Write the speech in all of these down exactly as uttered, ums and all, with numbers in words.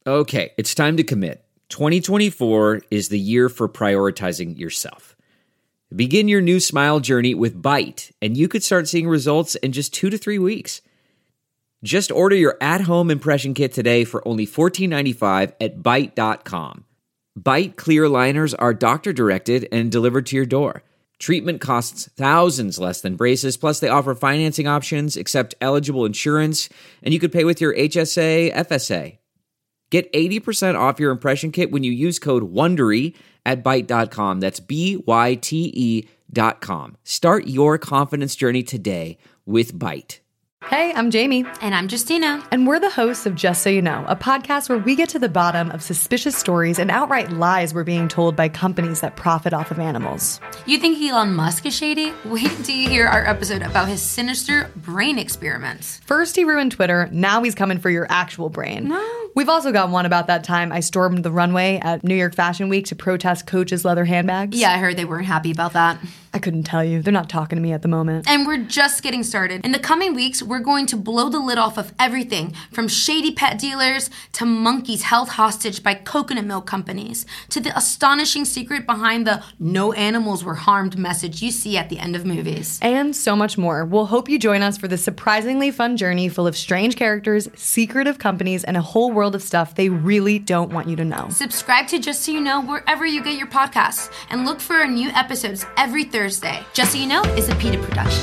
Okay, it's time to commit. twenty twenty-four is the year for prioritizing yourself. Begin your new smile journey with Byte, and you could start seeing results in just two to three weeks. Just order your at-home impression kit today for only fourteen ninety-five at byte dot com. Byte clear aligners are doctor-directed and delivered to your door. Treatment costs thousands less than braces, plus they offer financing options, accept eligible insurance, and you could pay with your H S A, F S A. Get eighty percent off your impression kit when you use code WONDERY at byte dot com. That's B Y T E dot com. Start your confidence journey today with Byte. Hey, I'm Jamie. And I'm Justina. And we're the hosts of Just So You Know, a podcast where we get to the bottom of suspicious stories and outright lies we're being told by companies that profit off of animals. You think Elon Musk is shady? Wait till you hear our episode about his sinister brain experiments. First he ruined Twitter, now he's coming for your actual brain. No. We've also got one about that time I stormed the runway at New York Fashion Week to protest Coach's leather handbags. Yeah, I heard they weren't happy about that. I couldn't tell you. They're not talking to me at the moment. And we're just getting started. In the coming weeks, we're going to blow the lid off of everything from shady pet dealers to monkeys held hostage by coconut milk companies to the astonishing secret behind the no animals were harmed message you see at the end of movies. And so much more. We'll hope you join us for this surprisingly fun journey full of strange characters, secretive companies, and a whole world of stuff they really don't want you to know. Subscribe to Just So You Know wherever you get your podcasts and look for our new episodes every Thursday. Just So You Know is a PETA production.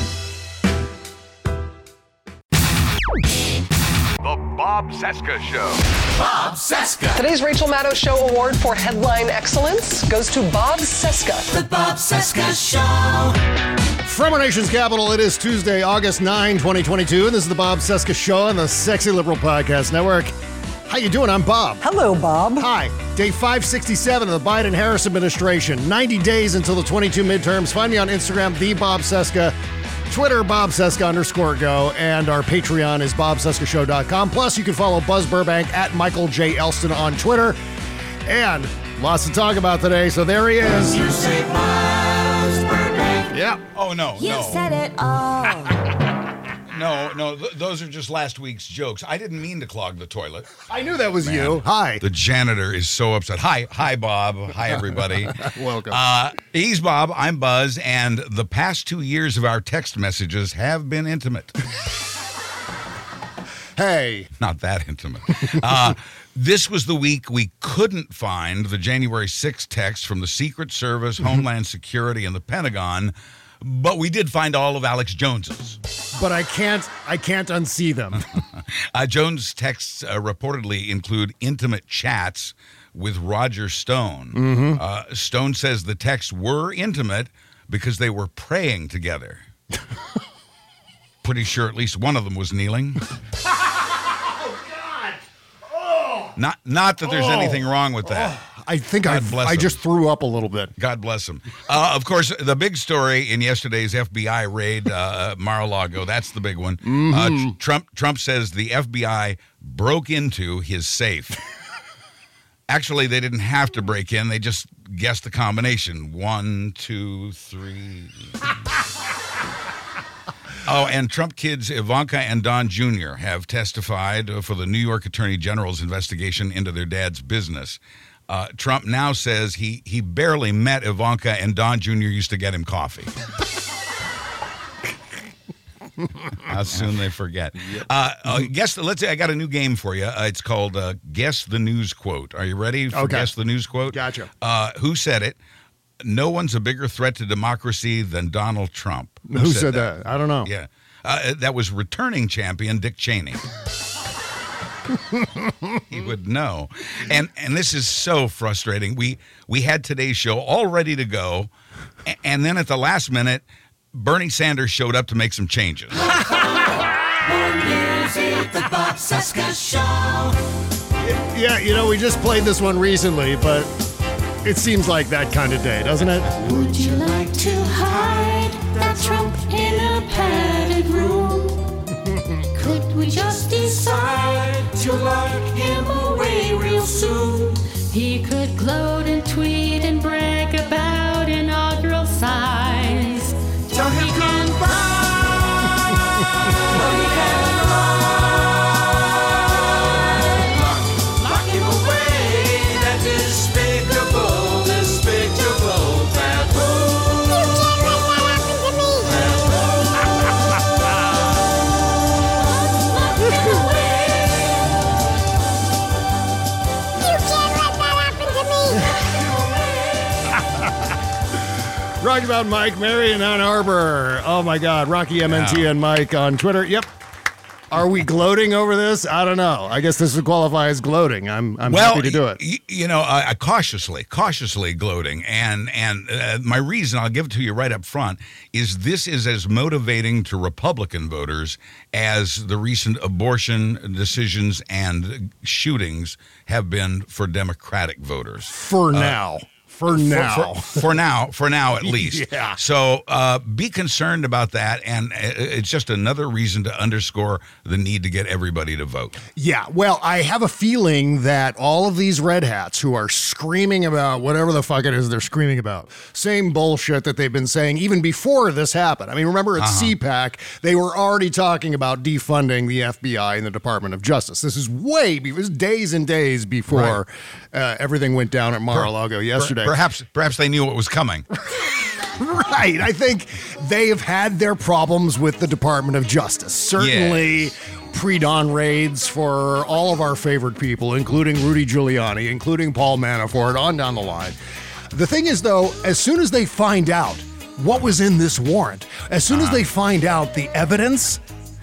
The Bob Cesca Show. Bob Cesca. Today's Rachel Maddow Show Award for Headline Excellence goes to Bob Cesca. The Bob Cesca Show. From our nation's capital, it is Tuesday, August ninth, twenty twenty-two, and this is the Bob Cesca Show on the Sexy Liberal Podcast Network. How you doing? I'm Bob. Hello, Bob. Hi. Day five sixty-seven of the Biden-Harris administration. ninety days until the twenty-two midterms. Find me on Instagram, the Bob Cesca. Twitter, Bob Cesca underscore go. And our Patreon is bob cesca show dot com. Plus, you can follow Buzz Burbank at Michael J. Elston on Twitter. And lots to talk about today, so there he is. You say Buzz Burbank. Yeah. Oh, no, You no. said it all. No, no, th- those are just last week's jokes. I didn't mean to clog the toilet. I knew that was Man, you. Hi. The janitor is so upset. Hi, hi, Bob. Hi, everybody. Welcome. Uh, he's Bob. I'm Buzz. And the past two years of our text messages have been intimate. Hey. Not that intimate. Uh, this was the week we couldn't find the January sixth text from the Secret Service, Homeland Security, and the Pentagon, but we did find all of Alex Jones's. But I can't, I can't unsee them. uh, Jones' texts uh, reportedly include intimate chats with Roger Stone. Mm-hmm. Uh, Stone says the texts were intimate because they were praying together. Pretty sure at least one of them was kneeling. Oh, God. Oh. Not, not that there's Oh. anything wrong with that. Oh. I think I God bless I him. just threw up a little bit. God bless him. Uh, of course, the big story in yesterday's F B I raid, uh, Mar-a-Lago, that's the big one. Mm-hmm. Uh, tr- Trump Trump says the F B I broke into his safe. Actually, they didn't have to break in. They just guessed the combination. One, two, three. Oh, and Trump kids Ivanka and Don Junior have testified for the New York Attorney General's investigation into their dad's business. Uh, Trump now says he he barely met Ivanka, and Don Junior used to get him coffee. How soon they forget. Yep. Uh, uh, guess. Let's say I got a new game for you. Uh, it's called uh, Guess the News Quote. Are you ready for Okay. Guess the News Quote? Gotcha. Uh, who said it? No one's a bigger threat to democracy than Donald Trump. Who, said that? that? I don't know. Yeah. Uh, that was returning champion Dick Cheney. He would know. And and this is so frustrating. We we had today's show all ready to go, a- and then at the last minute, Bernie Sanders showed up to make some changes. More music, the Bob Cesca Show. Yeah, you know, we just played this one recently, but it seems like that kind of day, doesn't it? Would you like to hide that Trump in a padded room? Could we just decide to lock him away real soon? He could gloat and tweet and brag about inaugural size. Tell him goodbye. Tell him goodbye. Lock, lock him away. Rocky Mountain Mike, Marion Ann Arbor. Oh my God, Rocky M N T and Mike on Twitter. Yep. Are we gloating over this? I don't know. I guess this would qualify as gloating. I'm I'm well, happy to do it. Y- you know, uh, cautiously, cautiously gloating, and and uh, my reason, I'll give it to you right up front, is this is as motivating to Republican voters as the recent abortion decisions and shootings have been for Democratic voters. For Uh, now. For now. For, for, for now, for now at least. Yeah. So uh, be concerned about that, and it's just another reason to underscore the need to get everybody to vote. Yeah, well, I have a feeling that all of these red hats who are screaming about whatever the fuck it is they're screaming about, same bullshit that they've been saying even before this happened. I mean, remember at Uh-huh. C PAC, they were already talking about defunding the F B I and the Department of Justice. This is way, be- it was days and days before uh, everything went down at Mar-a-Lago yesterday. Perhaps, perhaps they knew what was coming. Right. I think they have had their problems with the Department of Justice. Certainly pre-dawn raids for all of our favorite people, including Rudy Giuliani, including Paul Manafort, on down the line. The thing is, though, as soon as they find out what was in this warrant, as soon as they find out the evidence,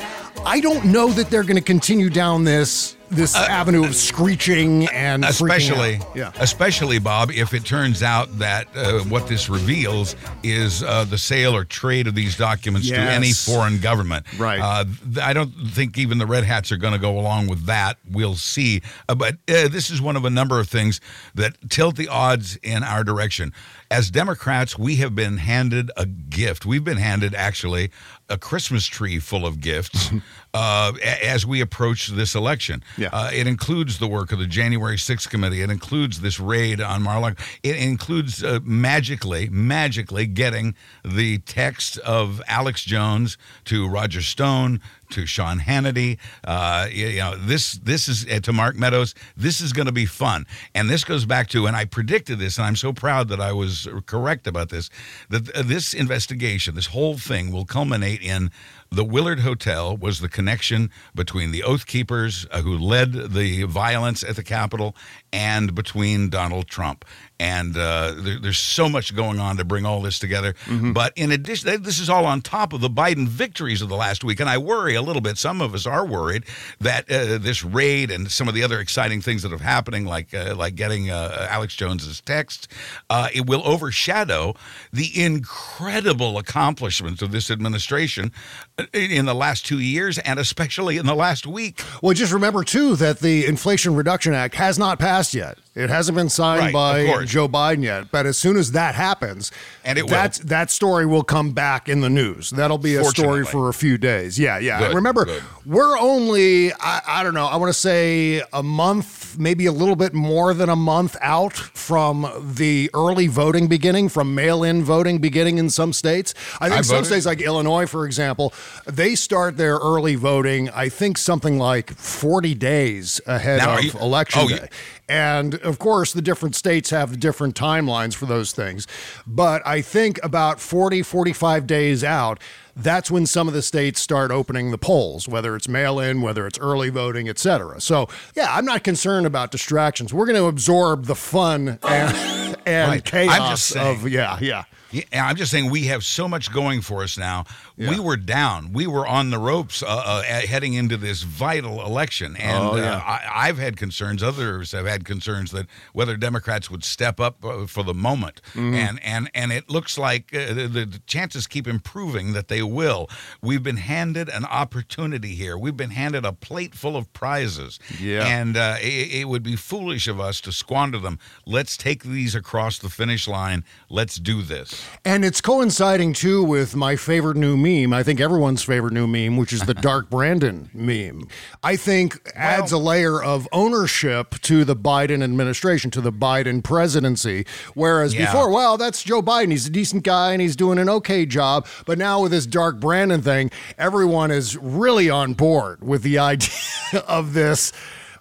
I don't know that they're going to continue down this this avenue of screeching and especially, freaking out. Yeah. especially Bob, if it turns out that uh, what this reveals is uh, the sale or trade of these documents to any Yes. foreign government. Right. Uh, th- I don't think even the Red Hats are going to go along with that. We'll see. Uh, but uh, this is one of a number of things that tilt the odds in our direction. As Democrats, we have been handed a gift. We've been handed, actually, a Christmas tree full of gifts uh, a- as we approach this election. Yeah. Uh, it includes the work of the January sixth committee. It includes this raid on Mar-a-Lago. It includes uh, magically, magically getting the text of Alex Jones to Roger Stone, to Sean Hannity. Uh, you, you know, this this is uh, to Mark Meadows. This is going to be fun. And this goes back to, and I predicted this, and I'm so proud that I was correct about this, that uh, this investigation, this whole thing will culminate in the Willard Hotel was the connection between the Oath Keepers uh, who led the violence at the Capitol and between Donald Trump. And uh, there, there's so much going on to bring all this together. Mm-hmm. But in addition, this is all on top of the Biden victories of the last week. And I worry a little bit, some of us are worried, that uh, this raid and some of the other exciting things that are happening, like uh, like getting uh, Alex Jones's text, uh, it will overshadow the incredible accomplishments of this administration in the last two years and especially in the last week. Well, just remember, too, that the Inflation Reduction Act has not passed yet. It hasn't been signed Right, of by course. Joe Biden yet. But as soon as that happens, And it will. that's, that story will come back in the news. That'll be a story Fortunately. for a few days. Yeah, yeah. Good, Remember, good. we're only, I, I don't know, I want to say a month, maybe a little bit more than a month out from the early voting beginning, from mail-in voting beginning in some states. I think I some voted. states like Illinois, for example, they start their early voting, I think something like forty days ahead Now, are of you- election oh, you- day. And of course, the different states have different timelines for those things. But I think about forty, forty-five days out, that's when some of the states start opening the polls, whether it's mail-in, whether it's early voting, et cetera. So, yeah, I'm not concerned about distractions. We're going to absorb the fun and, and Right. chaos I'm just saying. of, yeah, yeah. Yeah, I'm just saying we have so much going for us now. We were down. We were on the ropes uh, uh, heading into this vital election. And Oh, yeah. uh, I, I've had concerns. Others have had concerns that whether Democrats would step up uh, for the moment. Mm-hmm. And, and, and it looks like uh, the, the chances keep improving that they will. We've been handed an opportunity here. We've been handed a plate full of prizes. Yeah. And uh, it, it would be foolish of us to squander them. Let's take these across the finish line. Let's do this. And it's coinciding, too, with my favorite new meme. I think everyone's favorite new meme, which is the Dark Brandon meme. I think adds a layer of ownership to the Biden administration, to the Biden presidency. Whereas Yeah. before, well, that's Joe Biden. He's a decent guy and he's doing an okay job. But now with this Dark Brandon thing, everyone is really on board with the idea of this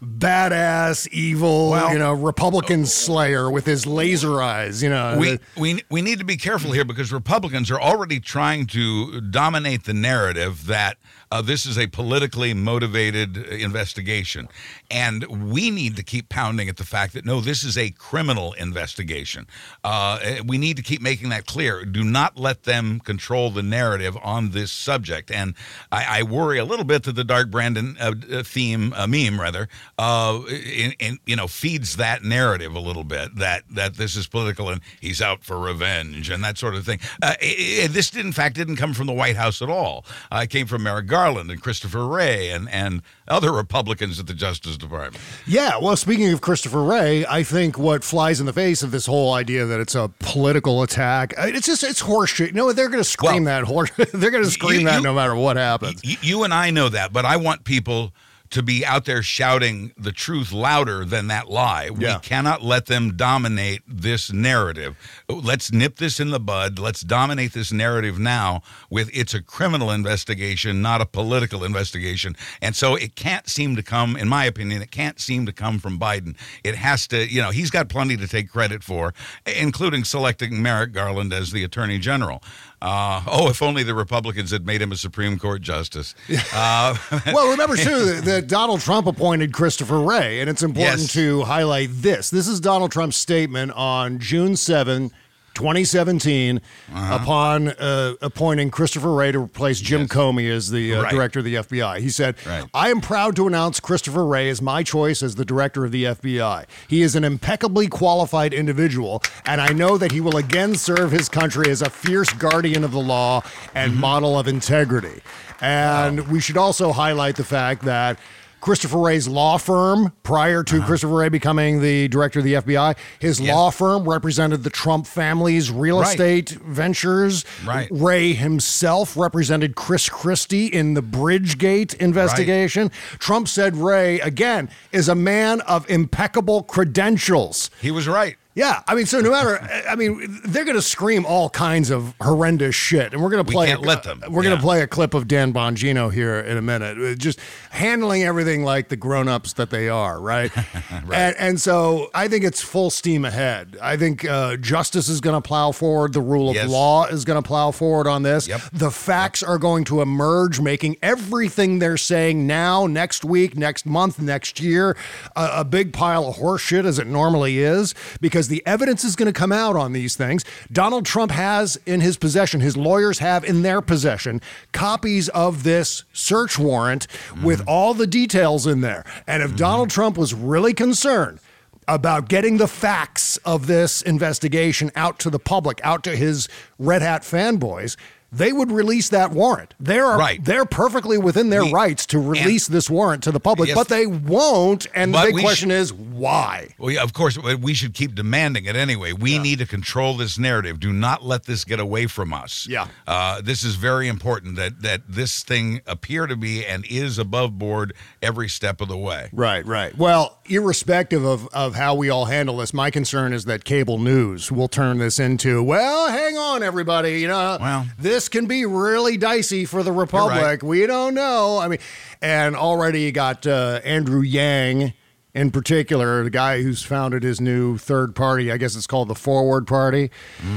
badass, evil, Well, you know, Republican slayer with his laser eyes, you know. We, we we need to be careful here because Republicans are already trying to dominate the narrative that uh, this is a politically motivated investigation. And we need to keep pounding at the fact that, no, this is a criminal investigation. Uh, we need to keep making that clear. Do not let them control the narrative on this subject. And I, I worry a little bit that the Dark Brandon uh, theme, uh, meme rather, uh, in, in, you know, feeds that narrative a little bit, that, that this is political and he's out for revenge and that sort of thing. Uh, it, it, this, in fact, didn't come from the White House at all. Uh, it came from Merrick Garland and Christopher Wray and, and other Republicans at the Justice Department. Yeah, well, speaking of Christopher Wray, I think what flies in the face of this whole idea that it's a political attack, it's just, it's horseshit. You know what? They're going to scream Well, that horse. They're going to scream you- that you- no matter what happens. You, you and I know that, but I want people to be out there shouting the truth louder than that lie. Yeah. We cannot let them dominate this narrative. Let's nip this in the bud. Let's dominate this narrative now with it's a criminal investigation, not a political investigation. And so it can't seem to come, in my opinion, it can't seem to come from Biden. It has to, you know, he's got plenty to take credit for, including selecting Merrick Garland as the Attorney General. Uh, oh, if only the Republicans had made him a Supreme Court justice. Uh, Well, remember, too, that, that Donald Trump appointed Christopher Wray, and it's important Yes. to highlight this. This is Donald Trump's statement on June seventh, twenty seventeen, Uh-huh. upon uh, appointing Christopher Wray to replace Jim Yes. Comey as the uh, Right. director of the F B I. He said, Right. I am proud to announce Christopher Wray as my choice as the director of the F B I. He is an impeccably qualified individual, and I know that he will again serve his country as a fierce guardian of the law and Mm-hmm. model of integrity. And we should also highlight the fact that Christopher Wray's law firm, prior to Uh-huh. Christopher Wray becoming the director of the F B I, his Yes. law firm represented the Trump family's real Right. estate ventures. Right. Wray himself represented Chris Christie in the Bridgegate investigation. Trump said Wray, again, is a man of impeccable credentials. he was right. Yeah, I mean, so no matter, I mean, they're going to scream all kinds of horrendous shit, and we're going to We play. can't a, let them. We're going Yeah. to play a clip of Dan Bongino here in a minute, Uh, just handling everything like the grown-ups that they are, right? Right. And, and so I think it's full steam ahead. I think uh, justice is going to plow forward. The rule of Yes. law is going to plow forward on this. Yep. The facts are going to emerge, making everything they're saying now, next week, next month, next year, a, a big pile of horse shit as it normally is, because the evidence is going to come out on these things. Donald Trump has in his possession, his lawyers have in their possession, copies of this search warrant with all the details in there. And if Donald Trump was really concerned about getting the facts of this investigation out to the public, out to his Red Hat fanboys, they would release that warrant. They're Right. they're perfectly within their We- rights to release this warrant to the public, Yes. but they won't. And the But big we question sh- is why? Well, yeah, of course, we should keep demanding it anyway. We need to control this narrative. Do not let this get away from us. Yeah. Uh, this is very important that, that this thing appear to be and is above board every step of the way. Right, right. Well, irrespective of, of how we all handle this, my concern is that cable news will turn this into, well, hang on, everybody. You know, Well. this can be really dicey for the Republic. right. We don't know. I mean, and already you got uh, Andrew Yang in particular, the guy who's founded his new third party. I guess it's called the Forward Party.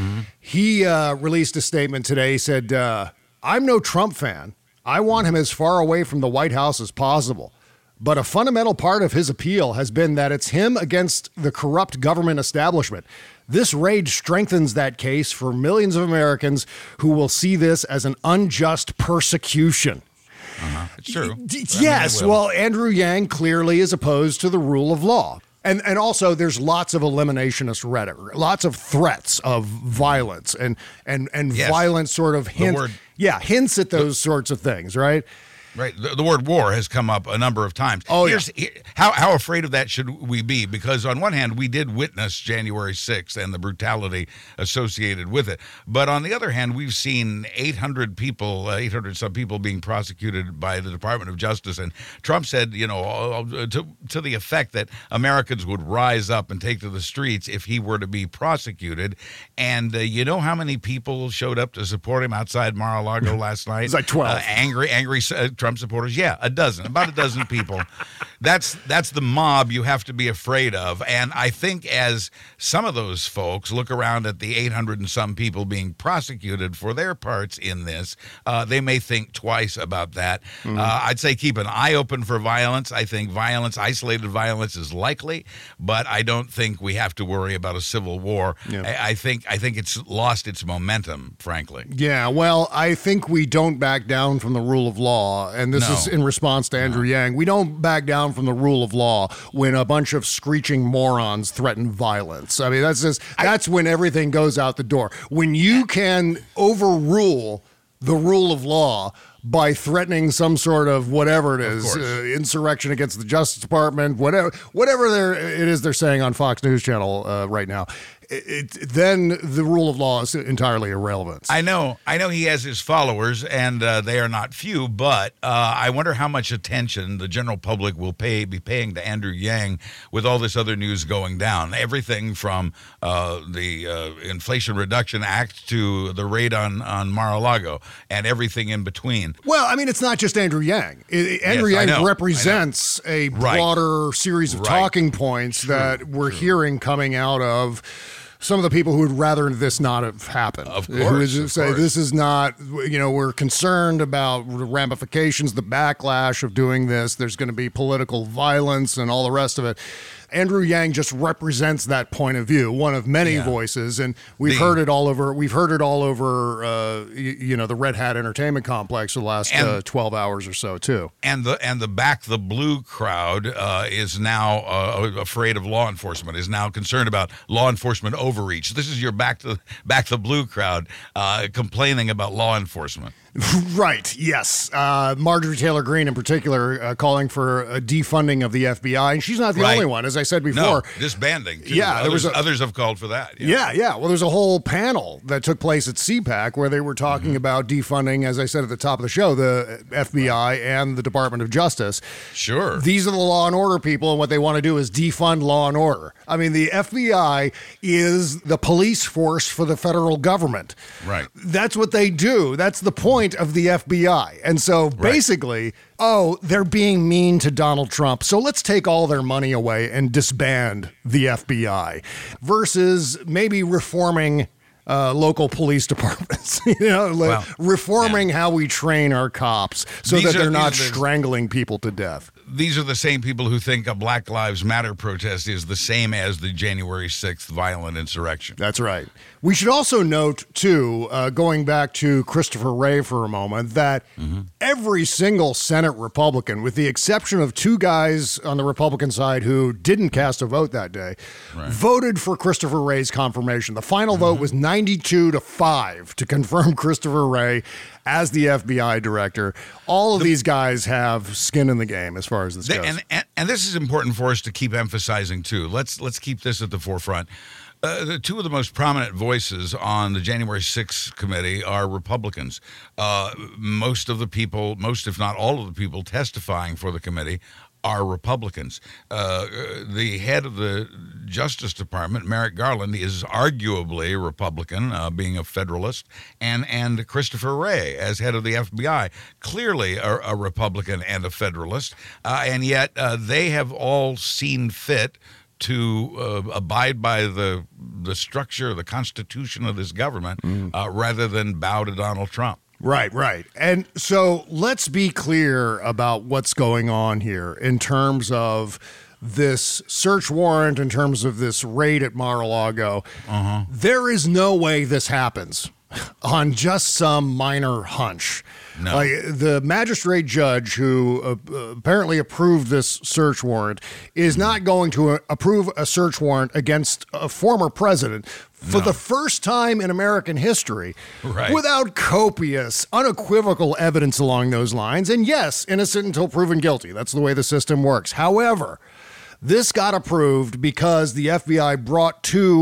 He uh, released a statement today. He said, uh, I'm no Trump fan. I want him as far away from the White House as possible. But a fundamental part of his appeal has been that it's him against the corrupt government establishment. This raid strengthens that case for millions of Americans who will see this as an unjust persecution. Uh-huh. It's true. D- I mean, yes, it will. well, Andrew Yang clearly is opposed to the rule of law. And and also there's lots of eliminationist rhetoric, lots of threats of violence and and and Yes. violent sort of hints. word- Yeah, hints at those sorts of things, right? Right. The, the word war has come up a number of times. Oh, Here's, here- how, how afraid of that should we be? Because on one hand, we did witness January sixth and the brutality associated with it. But on the other hand, we've seen eight hundred people, uh, eight hundred some people being prosecuted by the Department of Justice. And Trump said, you know, uh, to, to the effect that Americans would rise up and take to the streets if he were to be prosecuted. And uh, you know how many people showed up to support him outside Mar-a-Lago last night? It's like twelve. Uh, angry, angry uh, Trump supporters. Yeah, a dozen, about a dozen people. That's that's the mob you have to be afraid of. And I think as some of those folks look around at the eight hundred and some people being prosecuted for their parts in this, uh, they may think twice about that. Mm-hmm. Uh, I'd say keep an eye open for violence. I think violence, isolated violence is likely, but I don't think we have to worry about a civil war. Yeah. I, I think I think it's lost its momentum, frankly. Yeah, well, I think we don't back down from the rule of law, and this No. is in response to Andrew no. Yang. We don't back down from the rule of law when a bunch of screeching morons threaten violence. I mean, that's just that's I, when everything goes out the door. When you can overrule the rule of law by threatening some sort of whatever it is, uh, insurrection against the Justice Department, whatever, whatever they're, it is they're saying on Fox News Channel uh, right now. It, it, then the rule of law is entirely irrelevant. I know. I know he has his followers, and uh, they are not few, but uh, I wonder how much attention the general public will pay be paying to Andrew Yang with all this other news going down. Everything from uh, the uh, Inflation Reduction Act to the raid on, on Mar-a-Lago and everything in between. Well, I mean, it's not just Andrew Yang. It, Andrew yes, Yang represents a broader right. series of right. talking points True. that we're True. hearing coming out of some of the people who would rather this not have happened. Of course. Who is, of say course. This is not, you know, we're concerned about the ramifications, the backlash of doing this. There's going to be political violence and all the rest of it. Andrew Yang just represents that point of view, one of many yeah. voices, and we've the, heard it all over. We've heard it all over, uh, you, you know, the Red Hat Entertainment Complex for the last and, uh, twelve hours or so, too. And the and the Back the Blue crowd uh, is now uh, afraid of law enforcement. Is now concerned about law enforcement overreach. This is your Back the Back the Blue crowd uh, complaining about law enforcement. Right, yes. Uh, Marjorie Taylor Greene in particular uh, calling for a defunding of the F B I, and she's not the right. only one, as I said before. No, disbanding, too. Yeah, others, there was a, others have called for that. Yeah. yeah, yeah. Well, there's a whole panel that took place at C PAC where they were talking mm-hmm. about defunding, as I said at the top of the show, the F B I and the Department of Justice. Sure. These are the law and order people, and what they want to do is defund law and order. I mean, the F B I is the police force for the federal government. Right. That's what they do. That's the point of the F B I. And so basically, right. oh, they're being mean to Donald Trump, so let's take all their money away and disband the F B I versus maybe reforming uh, local police departments, you know, well, reforming yeah. how we train our cops so these that they're are, not strangling people to death. These are the same people who think a Black Lives Matter protest is the same as the January sixth violent insurrection. That's right. We should also note, too, uh, going back to Christopher Wray for a moment, that mm-hmm. every single Senate Republican, with the exception of two guys on the Republican side who didn't cast a vote that day, right. voted for Christopher Wray's confirmation. The final mm-hmm. vote was ninety-two to five to confirm Christopher Wray as the F B I director. All of the, these guys have skin in the game as far as this the, goes. And, and, and this is important for us to keep emphasizing, too. Let's, let's keep this at the forefront. Uh, the two of the most prominent voices on the January sixth committee are Republicans. Uh, most of the people, most if not all of the people testifying for the committee are Republicans. Uh, the head of the Justice Department, Merrick Garland, is arguably a Republican, uh, being a Federalist, and and Christopher Wray, as head of the F B I, clearly a, a Republican and a Federalist, uh, and yet uh, they have all seen fit to uh, abide by the the structure, the constitution of this government, mm. uh, rather than bow to Donald Trump. Right, right. And so let's be clear about what's going on here in terms of this search warrant, in terms of this raid at Mar-a-Lago. Uh-huh. There is no way this happens on just some minor hunch. No. Like, the magistrate judge who uh, apparently approved this search warrant is not going to uh, approve a search warrant against a former president for no. the first time in American history right. without copious, unequivocal evidence along those lines. And yes, innocent until proven guilty. That's the way the system works. However, this got approved because the F B I brought two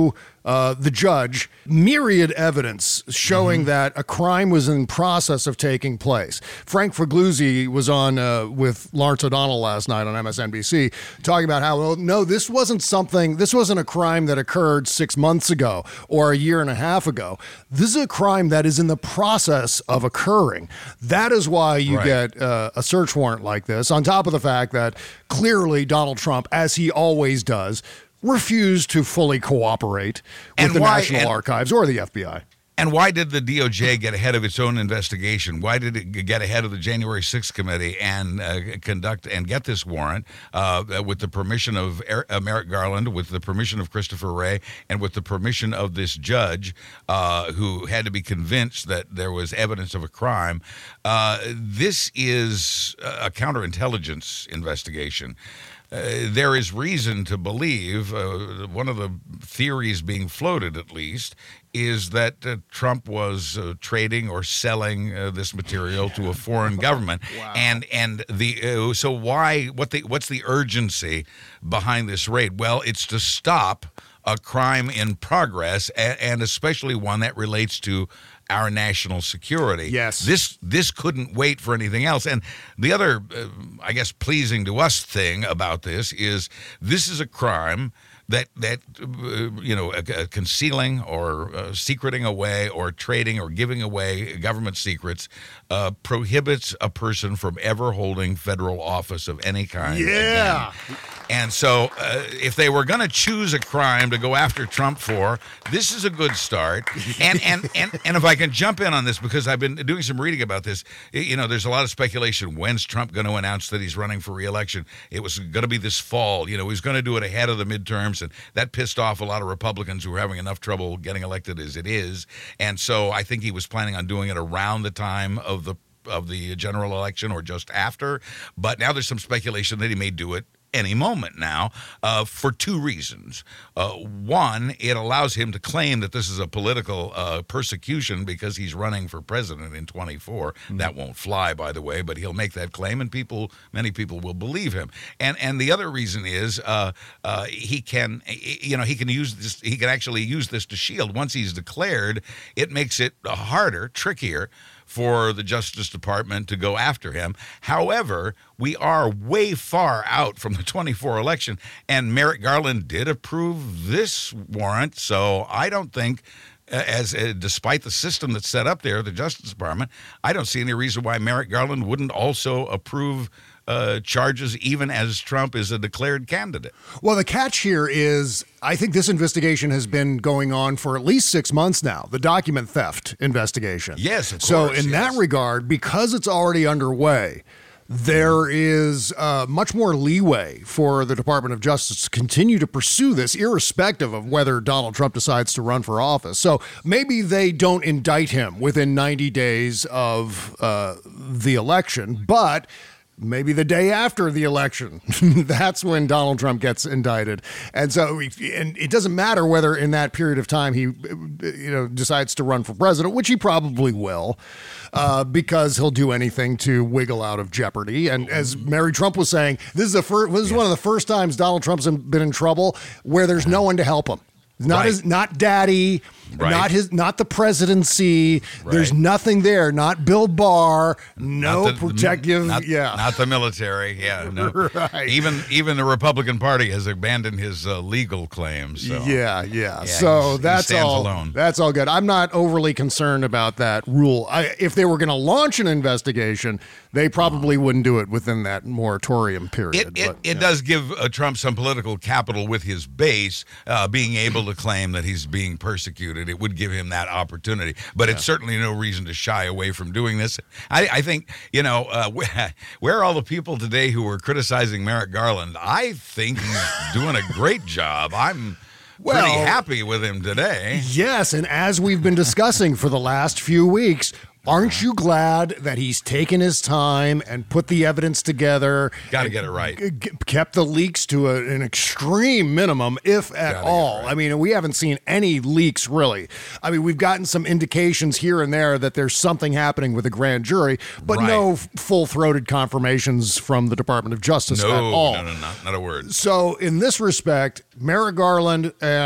uh, the judge, myriad evidence showing mm-hmm. that a crime was in process of taking place. Frank Figliuzzi was on uh, with Lawrence O'Donnell last night on M S N B C talking about how, well, no, this wasn't something, this wasn't a crime that occurred six months ago or a year and a half ago. This is a crime that is in the process of occurring. That is why you right. get uh, a search warrant like this, on top of the fact that clearly Donald Trump, as he always does, refused to fully cooperate with and the why, National and, Archives or the F B I. And why did the D O J get ahead of its own investigation? Why did it get ahead of the January sixth committee and uh, conduct and get this warrant uh, with the permission of er- uh, Merrick Garland, with the permission of Christopher Wray, and with the permission of this judge uh, who had to be convinced that there was evidence of a crime? Uh, this is a counterintelligence investigation. Uh, there is reason to believe, uh, one of the theories being floated at least, is that uh, Trump was uh, trading or selling uh, this material to a foreign government. Wow. And and the uh, so why what the what's the urgency behind this raid? Well, it's to stop a crime in progress, and, and especially one that relates to our national security. Yes. This this couldn't wait for anything else. And the other, uh, I guess, pleasing to us thing about this is this is a crime that, that uh, you know, uh, concealing or uh, secreting away or trading or giving away government secrets uh, prohibits a person from ever holding federal office of any kind. Yeah. Again. And so uh, if they were going to choose a crime to go after Trump for, this is a good start. And, and, and, and if I can jump in on this, because I've been doing some reading about this, you know, there's a lot of speculation. When's Trump going to announce that he's running for re-election? It was going to be this fall. You know, he's going to do it ahead of the midterms, and that pissed off a lot of Republicans who were having enough trouble getting elected as it is. And so I think he was planning on doing it around the time of the of the general election or just after. But now there's some speculation that he may do it any moment now, uh, for two reasons. Uh, one, it allows him to claim that this is a political uh, persecution because he's running for president in twenty-four. Mm-hmm. That won't fly, by the way, but he'll make that claim, and people, many people will believe him. And and the other reason is uh, uh, he can, you know, he can use this. He can actually use this to shield. Once he's declared, it makes it harder, trickier for the Justice Department to go after him. However, we are way far out from the twenty-four election, and Merrick Garland did approve this warrant, so I don't think, as uh, despite the system that's set up there, the Justice Department, I don't see any reason why Merrick Garland wouldn't also approve Uh, charges even as Trump is a declared candidate. Well, the catch here is I think this investigation has been going on for at least six months now, the document theft investigation. Yes, of course. So in yes. that regard, because it's already underway, there is uh, much more leeway for the Department of Justice to continue to pursue this, irrespective of whether Donald Trump decides to run for office. So maybe they don't indict him within ninety days of uh, the election, but maybe the day after the election, that's when Donald Trump gets indicted. And so and it doesn't matter whether in that period of time he, you know, decides to run for president, which he probably will, uh, because he'll do anything to wiggle out of jeopardy. And as Mary Trump was saying, this is the first, this is one of the first times Donald Trump's been in trouble where there's no one to help him. Not right. his, not daddy, right. not his, not the presidency. Right. There's nothing there. Not Bill Barr. No not the, protective. Not, yeah, not the military. Yeah, no. Right. Even even the Republican Party has abandoned his uh, legal claims. So. Yeah, yeah, yeah. So he, that's he stands all. Alone. That's all good. I'm not overly concerned about that rule. I, if they were going to launch an investigation, they probably wouldn't do it within that moratorium period. It it, but, it yeah. does give uh, Trump some political capital with his base, uh, being able to claim that he's being persecuted. It would give him that opportunity, but yeah. it's certainly no reason to shy away from doing this. I, I think, you know, uh, where, where are all the people today who were criticizing Merrick Garland? I think he's doing a great job. I'm well, pretty happy with him today. Yes, and as we've been discussing for the last few weeks, aren't you glad that he's taken his time and put the evidence together? Got to get it right. G- kept the leaks to a, an extreme minimum, if at Gotta all. right. I mean, we haven't seen any leaks, really. I mean, we've gotten some indications here and there that there's something happening with the grand jury, but right. no f- full-throated confirmations from the Department of Justice no, at all. No, no, not, not a word. So in this respect, Merrick Garland and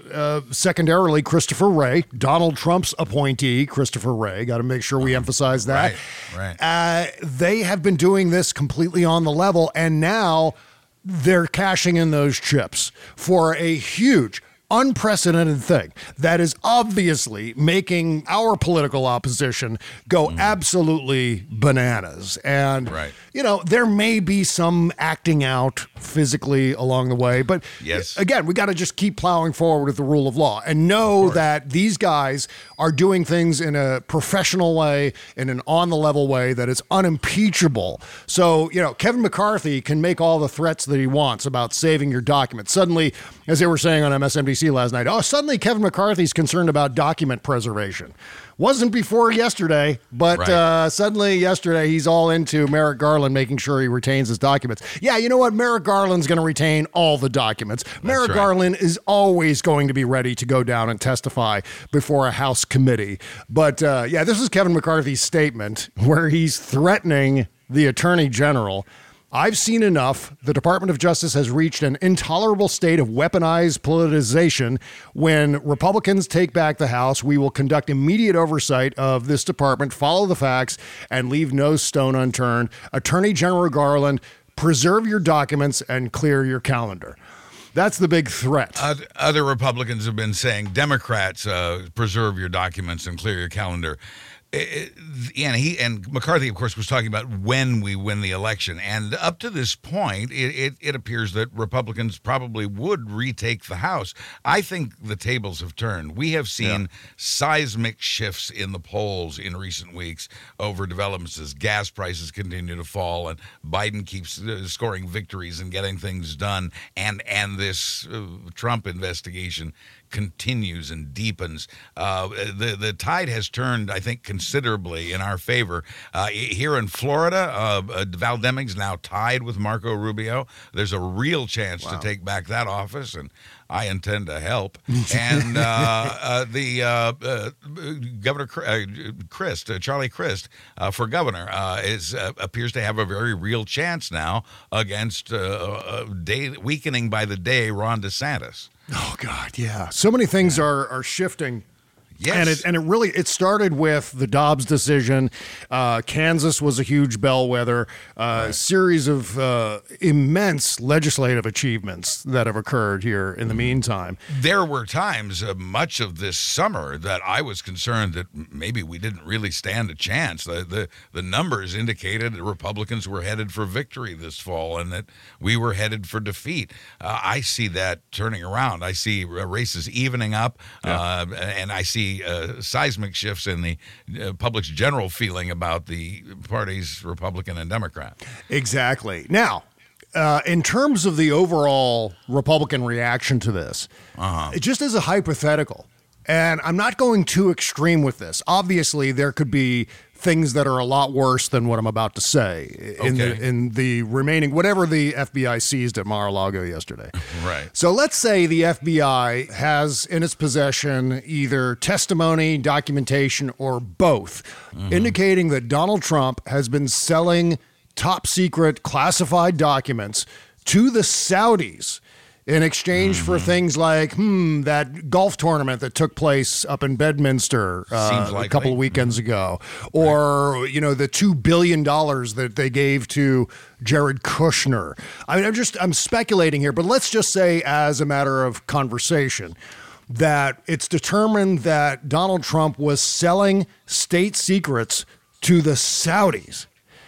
uh, secondarily, Christopher Wray, Donald Trump's appointee, Christopher Wray. Got to make sure we emphasize that. Right, right. Uh, they have been doing this completely on the level, and now they're cashing in those chips for a huge, unprecedented thing that is obviously making our political opposition go mm. absolutely bananas. And, right. you know, there may be some acting out physically along the way, but yes. again, we got to just keep plowing forward with the rule of law and know that these guys are doing things in a professional way, in an on the level way that is unimpeachable. So, you know, Kevin McCarthy can make all the threats that he wants about saving your documents. Suddenly, as they were saying on M S N B C last night, oh, suddenly Kevin McCarthy's concerned about document preservation. Wasn't before yesterday, but right. uh, suddenly yesterday he's all into Merrick Garland making sure he retains his documents. Yeah, you know what? Merrick Garland's going to retain all the documents. That's Merrick right. Garland is always going to be ready to go down and testify before a House committee. But uh, yeah, this is Kevin McCarthy's statement where he's threatening the Attorney General. I've seen enough. The Department of Justice has reached an intolerable state of weaponized politicization. When Republicans take back the House, we will conduct immediate oversight of this department, follow the facts, and leave no stone unturned. Attorney General Garland, preserve your documents and clear your calendar. That's the big threat. Uh, other Republicans have been saying, Democrats, uh, preserve your documents and clear your calendar. It, and he and McCarthy, of course, was talking about when we win the election. And up to this point, it, it, it appears that Republicans probably would retake the House. I think the tables have turned. We have seen yeah. seismic shifts in the polls in recent weeks over developments as gas prices continue to fall and Biden keeps uh, scoring victories and getting things done. And, and this uh, Trump investigation continues and deepens. Uh, the the tide has turned, I think, considerably in our favor. Uh, here in Florida, uh, uh, Val Demings now tied with Marco Rubio. There's a real chance wow. to take back that office, and I intend to help. And uh, uh, the uh, uh, Governor Crist, uh, Charlie Crist, uh, for governor, uh, is uh, appears to have a very real chance now against uh, uh, day, weakening by the day Ron DeSantis. Oh God, yeah. So many things yeah. are are shifting. Yes. And it and it really it started with the Dobbs decision. Uh, Kansas was a huge bellwether. A uh, right. series of uh, immense legislative achievements that have occurred here in the meantime. There were times, uh, much of this summer, that I was concerned that maybe we didn't really stand a chance. The the, the numbers indicated that Republicans were headed for victory this fall and that we were headed for defeat. Uh, I see that turning around. I see races evening up, yeah. uh, and I see Uh, seismic shifts in the uh, public's general feeling about the parties, Republican and Democrat. Exactly. Now, uh, in terms of the overall Republican reaction to this, uh-huh. just as a hypothetical, and I'm not going too extreme with this. Obviously, there could be things that are a lot worse than what I'm about to say in okay. the in the remaining whatever the F B I seized at Mar-a-Lago yesterday. Right. So let's say the F B I has in its possession either testimony, documentation, or both, mm-hmm. indicating that Donald Trump has been selling top secret classified documents to the Saudis in exchange mm-hmm. for things like, hmm, that golf tournament that took place up in Bedminster uh, a couple of weekends ago, or, right. you know, the two billion dollars that they gave to Jared Kushner. I mean, I'm just, I'm speculating here, but let's just say as a matter of conversation that it's determined that Donald Trump was selling state secrets to the Saudis.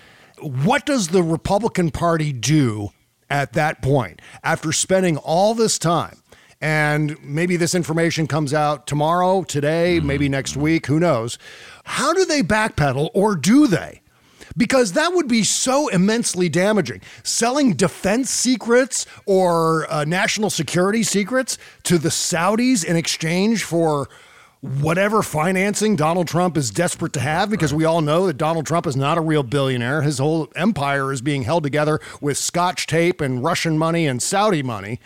What does the Republican Party do at that point, after spending all this time, and maybe this information comes out tomorrow, today, mm-hmm. maybe next week, who knows? How do they backpedal, or do they? Because that would be so immensely damaging. Selling defense secrets or uh, national security secrets to the Saudis in exchange for whatever financing Donald Trump is desperate to have, because we all know that Donald Trump is not a real billionaire. His whole empire is being held together with Scotch tape and Russian money and Saudi money.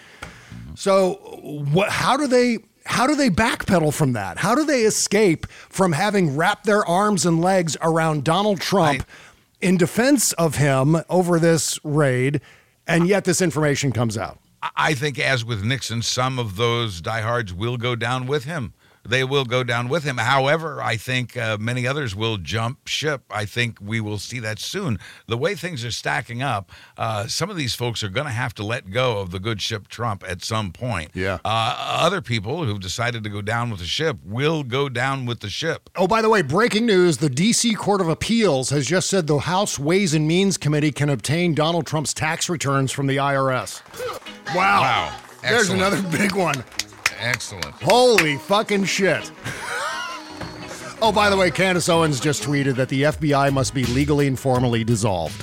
So what, how do they how do they backpedal from that? How do they escape from having wrapped their arms and legs around Donald Trump I, in defense of him over this raid, and yet this information comes out? I think, as with Nixon, some of those diehards will go down with him. They will go down with him. However, I think uh, many others will jump ship. I think we will see that soon. The way things are stacking up, uh, some of these folks are going to have to let go of the good ship Trump at some point. Yeah. Uh, other people who've decided to go down with the ship will go down with the ship. Oh, by the way, breaking news, the D C Court of Appeals has just said the House Ways and Means Committee can obtain Donald Trump's tax returns from the I R S. Wow. Wow. There's Excellent. another big one. Excellent. Holy fucking shit. Oh, by the way, Candace Owens just tweeted that the F B I must be legally and formally dissolved.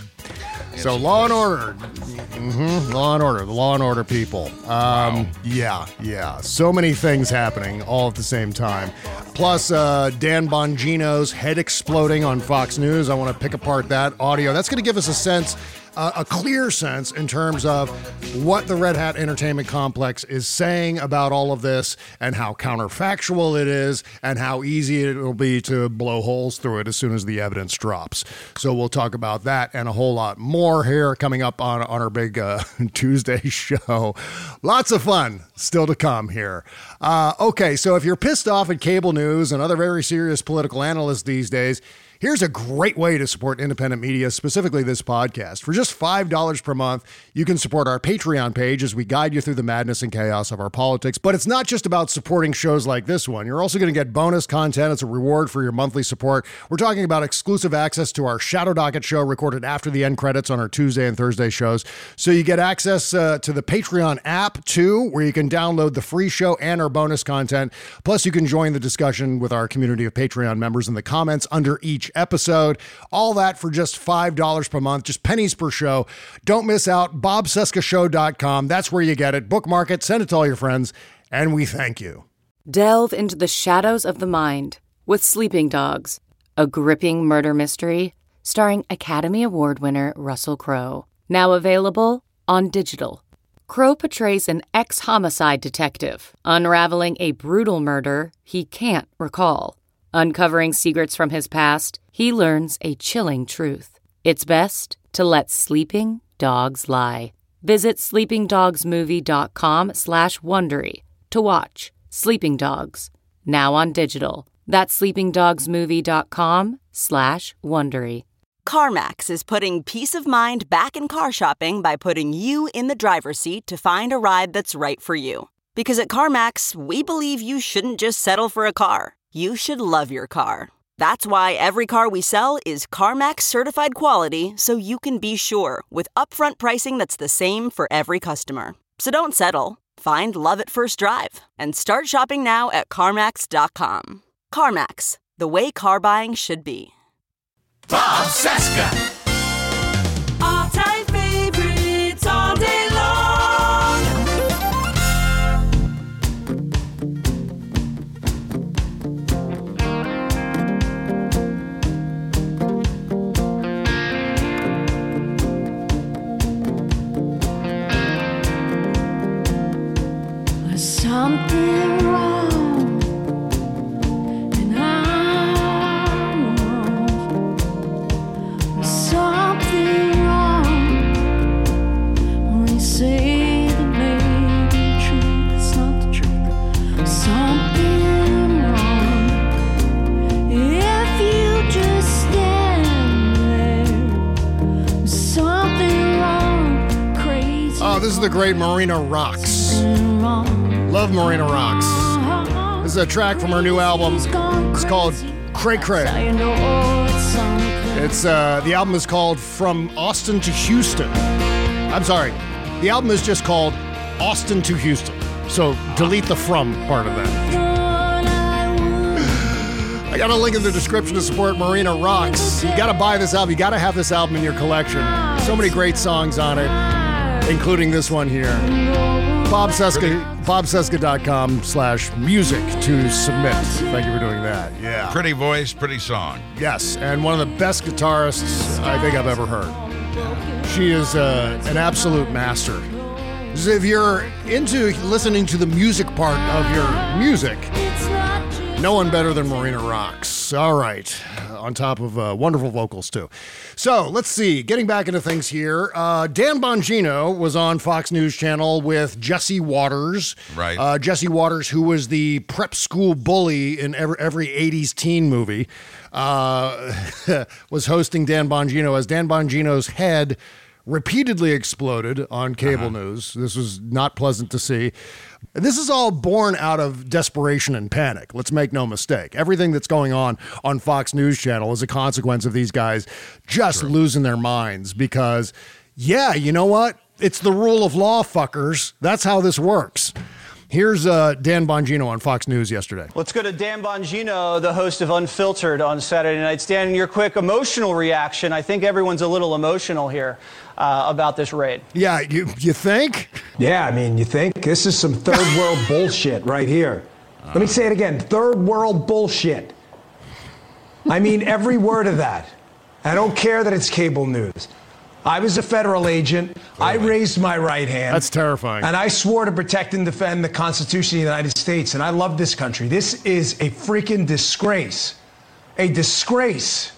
So Law and Order. Mm-hmm. Law and Order. The Law and Order people. Um, Wow. Yeah, yeah. So many things happening all at the same time. Plus, uh, Dan Bongino's head exploding on Fox News. I want to pick apart that audio. That's going to give us a sense, uh, a clear sense in terms of what the Red Hat Entertainment Complex is saying about all of this and how counterfactual it is and how easy it will be to blow holes through it as soon as the evidence drops. So we'll talk about that and a whole lot more here coming up on, on our big uh, Tuesday show. Lots of fun still to come here. Uh, okay, so if you're pissed off at cable news and other very serious political analysts these days, here's a great way to support independent media, specifically this podcast. For just five dollars per month, you can support our Patreon page as we guide you through the madness and chaos of our politics. But it's not just about supporting shows like this one. You're also going to get bonus content as a reward for your monthly support. We're talking about exclusive access to our Shadow Docket show recorded after the end credits on our Tuesday and Thursday shows. So you get access uh, to the Patreon app, too, where you can download the free show and our bonus content. Plus, you can join the discussion with our community of Patreon members in the comments under each episode. All that for just five dollars per month, just pennies per show. Don't miss out. bob cesca show dot com. That's where you get it. Bookmark it, send it to all your friends, and we thank you. Delve into the shadows of the mind with Sleeping Dogs, a gripping murder mystery starring Academy Award winner Russell Crowe. Now available on digital. Crowe portrays an ex-homicide detective unraveling a brutal murder he can't recall. Uncovering secrets from his past, he learns a chilling truth. It's best to let sleeping dogs lie. Visit sleepingdogsmovie.com slash Wondery to watch Sleeping Dogs, now on digital. That's sleepingdogsmovie.com slash Wondery. CarMax is putting peace of mind back in car shopping by putting you in the driver's seat to find a ride that's right for you. Because at CarMax, we believe you shouldn't just settle for a car. You should love your car. That's why every car we sell is CarMax certified quality, so you can be sure with upfront pricing that's the same for every customer. So don't settle. Find love at first drive and start shopping now at CarMax dot com. CarMax, the way car buying should be. Bob Cesca. All-time favorites all day long. There's something wrong, and I'm wrong. There's something wrong when they say the maybe truth is not the truth. There's something wrong if you just stand there. There's something wrong, crazy. Oh, this is the great Marina Rocks. Love Marina Rocks. This is a track from her new album. It's called Cray Cray. It's uh, the album is called From Austin to Houston. I'm sorry. The album is just called Austin to Houston. So delete the from part of that. I got a link in the description to support Marina Rocks. You got to buy this album. You got to have this album in your collection. So many great songs on it, including this one here. Bob Cesca, bob cesca dot com slash music to submit. Thank you for doing that. Yeah. Pretty voice, pretty song. Yes, and one of the best guitarists I think I've ever heard. She is uh, an absolute master. If you're into listening to the music part of your music, No one better than Marina Rocks. All right. On top of uh, wonderful vocals, too. So, let's see. Getting back into things here. Uh, Dan Bongino was on Fox News Channel with Jesse Waters. Right. Uh, Jesse Waters, who was the prep school bully in every, every eighties teen movie, uh, was hosting Dan Bongino as Dan Bongino's head repeatedly exploded on cable uh-huh. news. This was not pleasant to see. This is all born out of desperation and panic. Let's make no mistake. Everything that's going on on Fox News Channel is a consequence of these guys just True. losing their minds because, yeah, you know what? It's the rule of law, fuckers. That's how this works. Here's uh, Dan Bongino on Fox News yesterday. Let's go to Dan Bongino, the host of Unfiltered on Saturday nights. Dan, your quick emotional reaction. I think everyone's a little emotional here uh, about this raid. Yeah, you you think? Yeah, I mean, you think? This is some third world bullshit right here. Let me say it again. Third world bullshit. I mean every word of that. I don't care that it's cable news. I was a federal agent. I raised my right hand. That's terrifying. And I swore to protect and defend the Constitution of the United States. And I love this country. This is a freaking disgrace. A disgrace.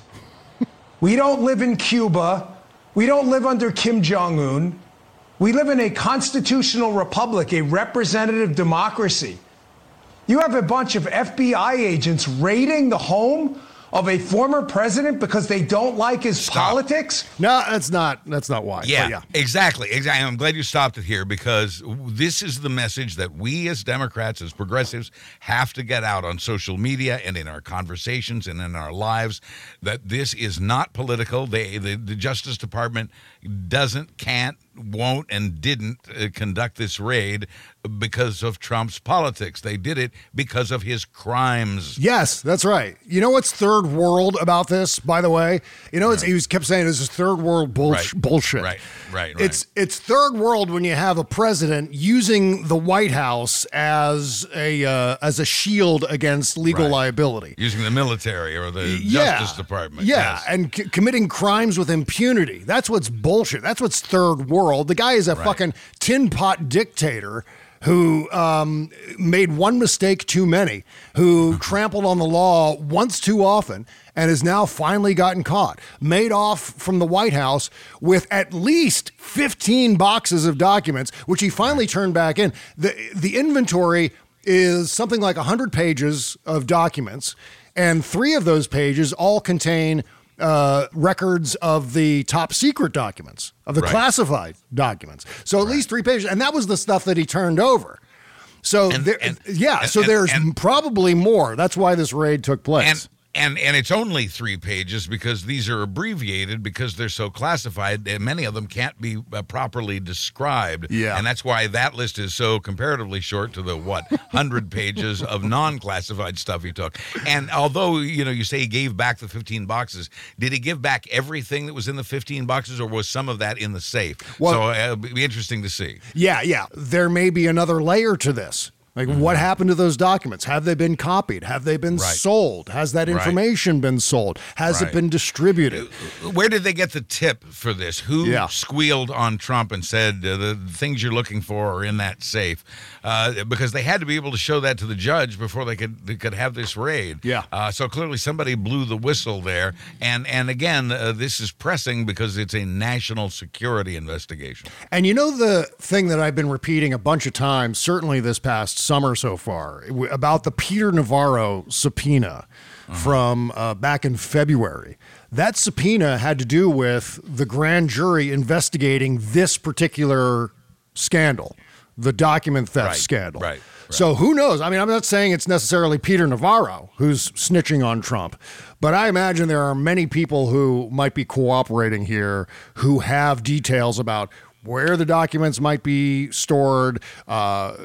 We don't live in Cuba. We don't live under Kim Jong-un. We live in a constitutional republic, a representative democracy. You have a bunch of F B I agents raiding the home of a former president because they don't like his Stop. politics? No, that's not that's not why. Yeah, yeah, exactly. Exactly. I'm glad you stopped it here because this is the message that we as Democrats, as progressives, have to get out on social media and in our conversations and in our lives, that this is not political. They, the, the Justice Department doesn't, can't, won't, and didn't uh, conduct this raid because of Trump's politics. They did it because of his crimes. Yes, that's right. You know what's third world about this, by the way? You know, it's, yeah. he was kept saying this is third world bull- right. bullshit. Right, right, right. It's it's third world when you have a president using the White House as a uh, as a shield against legal right. liability. Using the military or the yeah. Justice Department. Yeah, yes. and c- committing crimes with impunity. That's what's bullshit. That's what's third world. The guy is a right. fucking tin pot dictator who um, made one mistake too many, who trampled on the law once too often, and has now finally gotten caught, made off from the White House with at least fifteen boxes of documents, which he finally turned back in. The, the inventory is something like one hundred pages of documents, and three of those pages all contain Uh, records of the top secret documents, of the right. classified documents. So at right. least three pages. And that was the stuff that he turned over. So, and, there, and, yeah, and, so and, there's and, probably more. That's why this raid took place. And, and and it's only three pages because these are abbreviated because they're so classified, and many of them can't be uh, properly described. Yeah. And that's why that list is so comparatively short to the, what, one hundred pages of non-classified stuff he took. And although, you know, you say he gave back the fifteen boxes, did he give back everything that was in the fifteen boxes, or was some of that in the safe? Well, so uh, it'll be interesting to see. Yeah, yeah. There may be another layer to this. Like, mm-hmm. what happened to those documents? Have they been copied? Have they been right. sold? Has that information right. been sold? Has right. it been distributed? Where did they get the tip for this? Who yeah. squealed on Trump and said uh, the things you're looking for are in that safe? Uh, because they had to be able to show that to the judge before they could they could have this raid. Yeah. Uh, so clearly somebody blew the whistle there. And, and again, uh, this is pressing because it's a national security investigation. And you know the thing that I've been repeating a bunch of times, certainly this past summer so far, about the Peter Navarro subpoena uh-huh. from uh, back in February. That subpoena had to do with the grand jury investigating this particular scandal, the document theft right, scandal. Right, right. So who knows? I mean, I'm not saying it's necessarily Peter Navarro who's snitching on Trump, but I imagine there are many people who might be cooperating here who have details about where the documents might be stored, uh,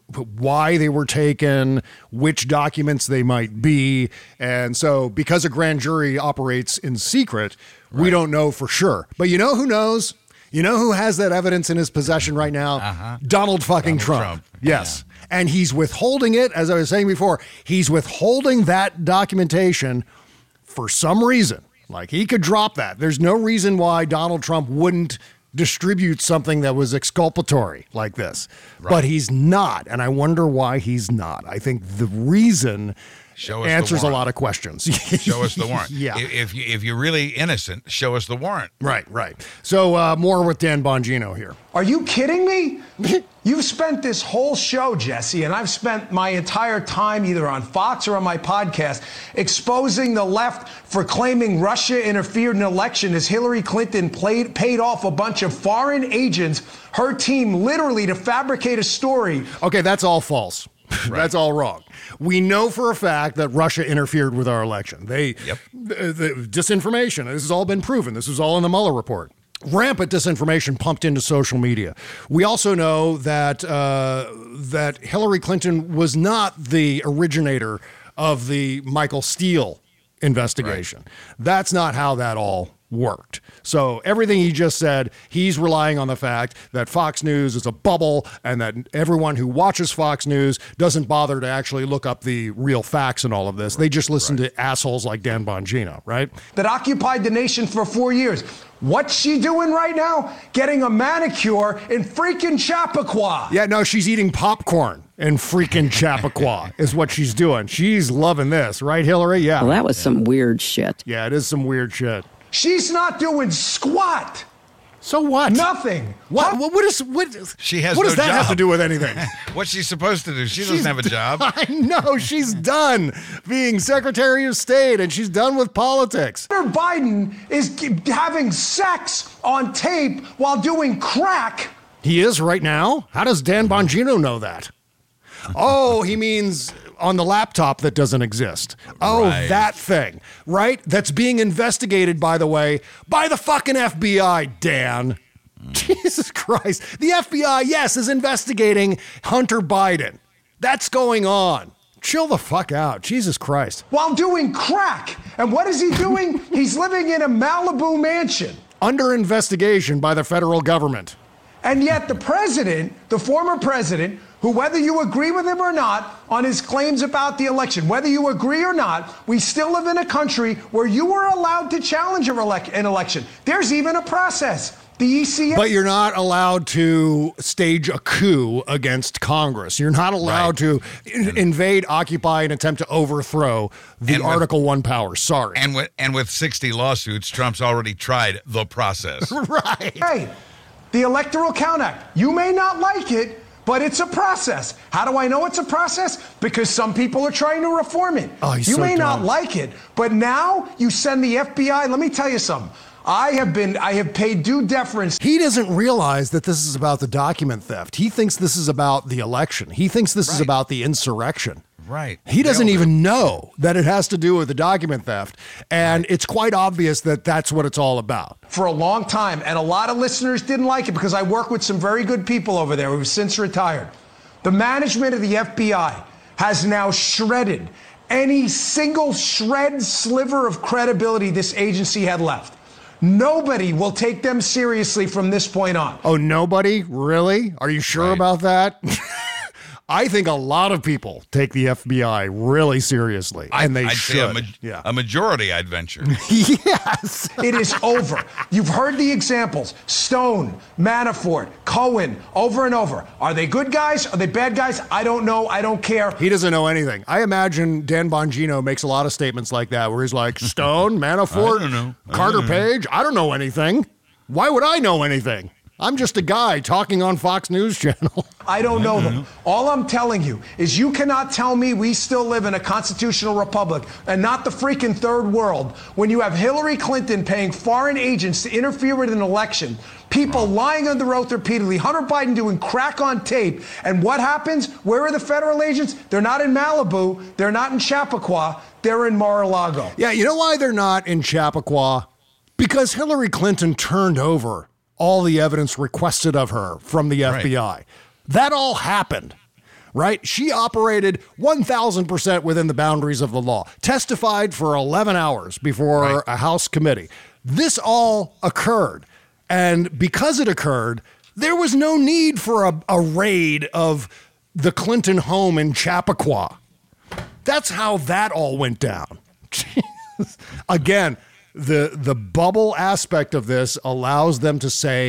why they were taken, which documents they might be. And so because a grand jury operates in secret, right. we don't know for sure. But you know who knows? You know who has that evidence in his possession right now? Uh-huh. Donald fucking Donald Trump. Trump. Yes. Yeah. And he's withholding it, as I was saying before, he's withholding that documentation for some reason. Like, he could drop that. There's no reason why Donald Trump wouldn't distribute something that was exculpatory like this. Right. But he's not, and I wonder why he's not. I think the reason Show us answers the a warrant. lot of questions. Show us the warrant. Yeah. If, if, you, if you're really innocent, show us the warrant. Right, right. So uh, more with Dan Bongino here. Are you kidding me? You've spent this whole show, Jesse, and I've spent my entire time either on Fox or on my podcast exposing the left for claiming Russia interfered in an election as Hillary Clinton played, paid off a bunch of foreign agents, her team literally to fabricate a story. Okay, that's all false. Right. That's all wrong. We know for a fact that Russia interfered with our election. They, yep. the, the disinformation, this has all been proven. This was all in the Mueller report. Rampant disinformation pumped into social media. We also know that uh, that Hillary Clinton was not the originator of the Michael Steele investigation. Right. That's not how that all worked. So everything he just said, he's relying on the fact that Fox News is a bubble and that everyone who watches Fox News doesn't bother to actually look up the real facts and all of this. Right. They just listen right. to assholes like Dan Bongino, right? That occupied the nation for four years. What's she doing right now? Getting a manicure in freaking Chappaqua. Yeah, no, she's eating popcorn in freaking Chappaqua is what she's doing. She's loving this, right, Hillary? Yeah. Well, that was some weird shit. Yeah, it is some weird shit. She's not doing squat. So what? Nothing. What? Huh? What is? What? She has. What no does that job. have to do with anything? What's she supposed to do? She She's doesn't have a job. I know. She's done being Secretary of State, and she's done with politics. Hunter Biden is having sex on tape while doing crack. He is right now. How does Dan Bongino know that? Oh, he means on the laptop that doesn't exist. Oh, right. That thing, right? That's being investigated, by the way, by the fucking F B I, Dan. Mm. Jesus Christ. The F B I, yes, is investigating Hunter Biden. That's going on. Chill the fuck out. Jesus Christ. While doing crack. And what is he doing? He's living in a Malibu mansion. Under investigation by the federal government. And yet the president, the former president, who, whether you agree with him or not on his claims about the election, whether you agree or not, we still live in a country where you are allowed to challenge an election. There's even a process. The E C A. But you're not allowed to stage a coup against Congress. You're not allowed right. to in- invade, occupy, and attempt to overthrow the with, Article One powers. Sorry. And with and with sixty lawsuits, Trump's already tried the process. Right. Hey, the Electoral Count Act. You may not like it, but it's a process. How do I know it's a process? Because some people are trying to reform it. Oh, he's you so may dumb. not like it, but now you send the F B I. Let me tell you something. I have been, I have paid due deference. He doesn't realize that this is about the document theft. He thinks this is about the election. He thinks this right. is about the insurrection. Right. He doesn't even know that it has to do with the document theft. And right. it's quite obvious that that's what it's all about. For a long time. And a lot of listeners didn't like it because I work with some very good people over there who have since retired. The management of the F B I has now shredded any single shred sliver of credibility this agency had left. Nobody will take them seriously from this point on. Oh, nobody? Really? Are you sure right. about that? I think a lot of people take the F B I really seriously, I, and they I'd should. Say a, ma- yeah. a majority, I'd venture. Yes. It is over. You've heard the examples. Stone, Manafort, Cohen, over and over. Are they good guys? Are they bad guys? I don't know. I don't care. He doesn't know anything. I imagine Dan Bongino makes a lot of statements like that, where he's like, Stone, Manafort, I don't know. I Carter don't know. Page, I don't know anything. Why would I know anything? I'm just a guy talking on Fox News Channel. I don't know them. All I'm telling you is you cannot tell me we still live in a constitutional republic and not the freaking third world when you have Hillary Clinton paying foreign agents to interfere with an election, people lying under oath repeatedly, Hunter Biden doing crack on tape, and what happens? Where are the federal agents? They're not in Malibu. They're not in Chappaqua. They're in Mar-a-Lago. Yeah, you know why they're not in Chappaqua? Because Hillary Clinton turned over all the evidence requested of her from the F B I. Right. That all happened, right? She operated one thousand percent within the boundaries of the law, testified for eleven hours before right. a House committee. This all occurred. And because it occurred, there was no need for a, a raid of the Clinton home in Chappaqua. That's how that all went down. Again, The the bubble aspect of this allows them to say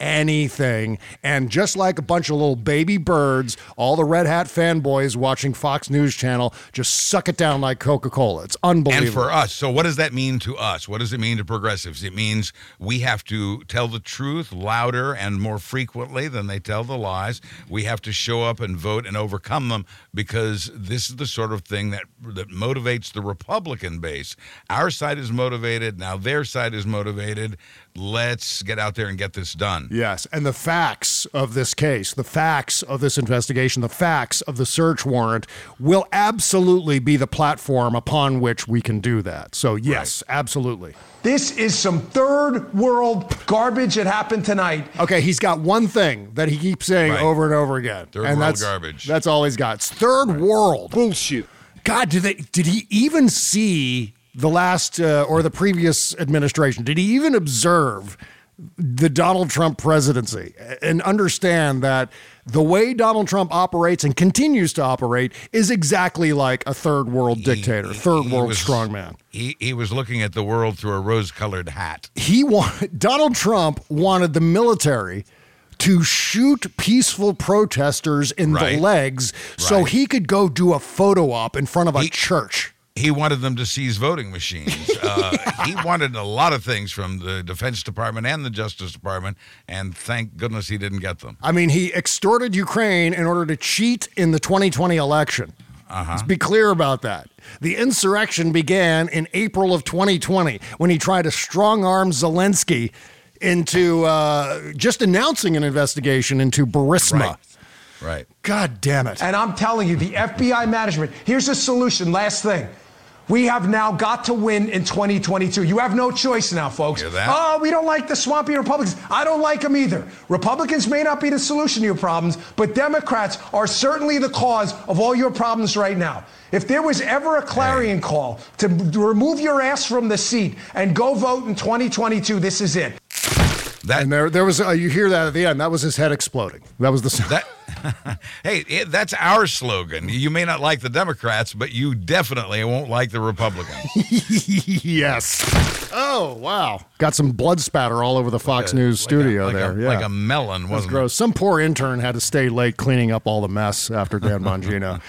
anything. And just like a bunch of little baby birds, all the Red Hat fanboys watching Fox News Channel just suck it down like Coca-Cola. It's unbelievable. And for us, so what does that mean to us? What does it mean to progressives? It means we have to tell the truth louder and more frequently than they tell the lies. We have to show up and vote and overcome them, because this is the sort of thing that that motivates the Republican base. Our side is motivated. Now their side is motivated. Let's get out there and get this done. Yes, and the facts of this case, the facts of this investigation, the facts of the search warrant will absolutely be the platform upon which we can do that. So yes, right. Absolutely. This is some third world garbage that happened tonight. Okay, he's got one thing that he keeps saying right. over and over again. Third and world that's, garbage. That's all he's got. It's third right. world. Bullshit. God, did they? Did he even see the last uh, or the previous administration? Did he even observe the Donald Trump presidency and understand that the way Donald Trump operates and continues to operate is exactly like a third world dictator, he, third he world was, strongman? He he was looking at the world through a rose-colored hat. He wanted, Donald Trump wanted the military to shoot peaceful protesters in right. the legs so right. he could go do a photo op in front of a he, church. He wanted them to seize voting machines. Uh, he wanted a lot of things from the Defense Department and the Justice Department, and thank goodness he didn't get them. I mean, he extorted Ukraine in order to cheat in the twenty twenty election. Uh-huh. Let's be clear about that. The insurrection began in April of twenty twenty when he tried to strong-arm Zelensky into uh, just announcing an investigation into Burisma. Right. Right. God damn it. And I'm telling you, the F B I management, here's a solution. Last thing. We have now got to win in twenty twenty-two. You have no choice now, folks. Hear that? Oh, we don't like the swampy Republicans. I don't like them either. Republicans may not be the solution to your problems, but Democrats are certainly the cause of all your problems right now. If there was ever a clarion hey. call to remove your ass from the seat and go vote in twenty twenty-two, this is it. That, and there, there was, uh, you hear that at the end. That was his head exploding. That was the sound. That, hey, it, that's our slogan. You may not like the Democrats, but you definitely won't like the Republicans. Yes. Oh, wow. Got some blood spatter all over the Fox like a, News like studio a, like there. A, yeah. Like a melon, wasn't That's gross. it? Some poor intern had to stay late cleaning up all the mess after Dan Bongino.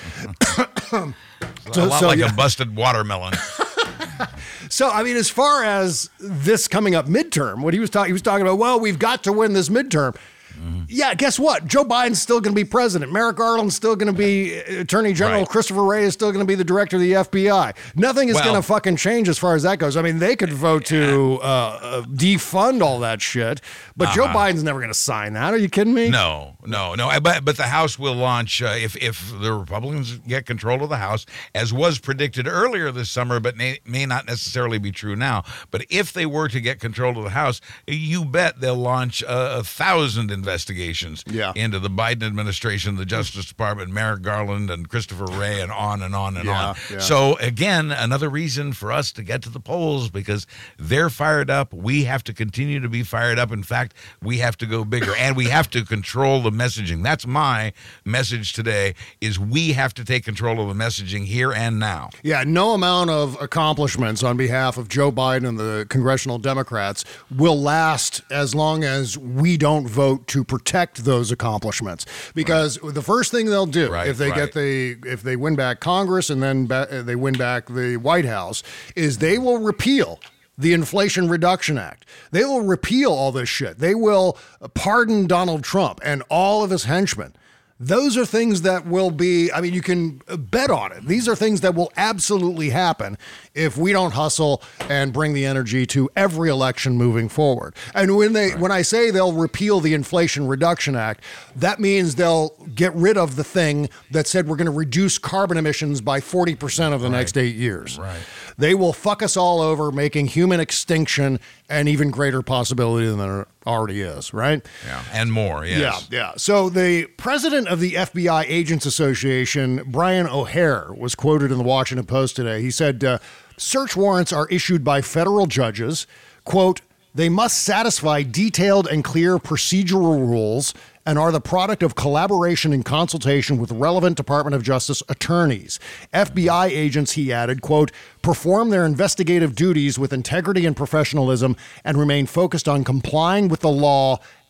so, a lot so, like yeah. a busted watermelon. So, I mean, as far as this coming up midterm, what he was talking, he was talking about, well, we've got to win this midterm. Mm-hmm. Yeah, guess what? Joe Biden's still going to be president. Merrick Garland's still going to be Attorney General. Right. Christopher Wray is still going to be the director of the F B I. Nothing is well, going to fucking change as far as that goes. I mean, they could vote to uh, uh, defund all that shit, but uh-huh. Joe Biden's never going to sign that. Are you kidding me? No, no, no. But but the House will launch uh, if if the Republicans get control of the House, as was predicted earlier this summer, but may, may not necessarily be true now. But if they were to get control of the House, you bet they'll launch a, a thousand investigations yeah. into the Biden administration, the Justice Department, Merrick Garland, and Christopher Wray, and on and on and yeah, on. Yeah. So, again, another reason for us to get to the polls, because they're fired up. We have to continue to be fired up. In fact, we have to go bigger, and we have to control the messaging. That's my message today, is we have to take control of the messaging here and now. Yeah, no amount of accomplishments on behalf of Joe Biden and the congressional Democrats will last as long as we don't vote to protect those accomplishments, because right. the first thing they'll do right, if they right. get the if they win back Congress and then ba- they win back the White House is they will repeal the Inflation Reduction Act. They will repeal all this shit. They will pardon Donald Trump and all of his henchmen. Those are things that will be, I mean, you can bet on it. These are things that will absolutely happen if we don't hustle and bring the energy to every election moving forward. And when they, when I say they'll repeal the Inflation Reduction Act, that means they'll get rid of the thing that said we're going to reduce carbon emissions by forty percent over the right. next eight years. Right. They will fuck us all over, making human extinction an even greater possibility than there already is, right? Yeah, and more, yes. Yeah, yeah. So the president of the F B I Agents Association, Brian O'Hare, was quoted in the Washington Post today. He said, uh, search warrants are issued by federal judges, quote, they must satisfy detailed and clear procedural rules and are the product of collaboration and consultation with relevant Department of Justice attorneys. F B I agents, he added, quote, perform their investigative duties with integrity and professionalism and remain focused on complying with the law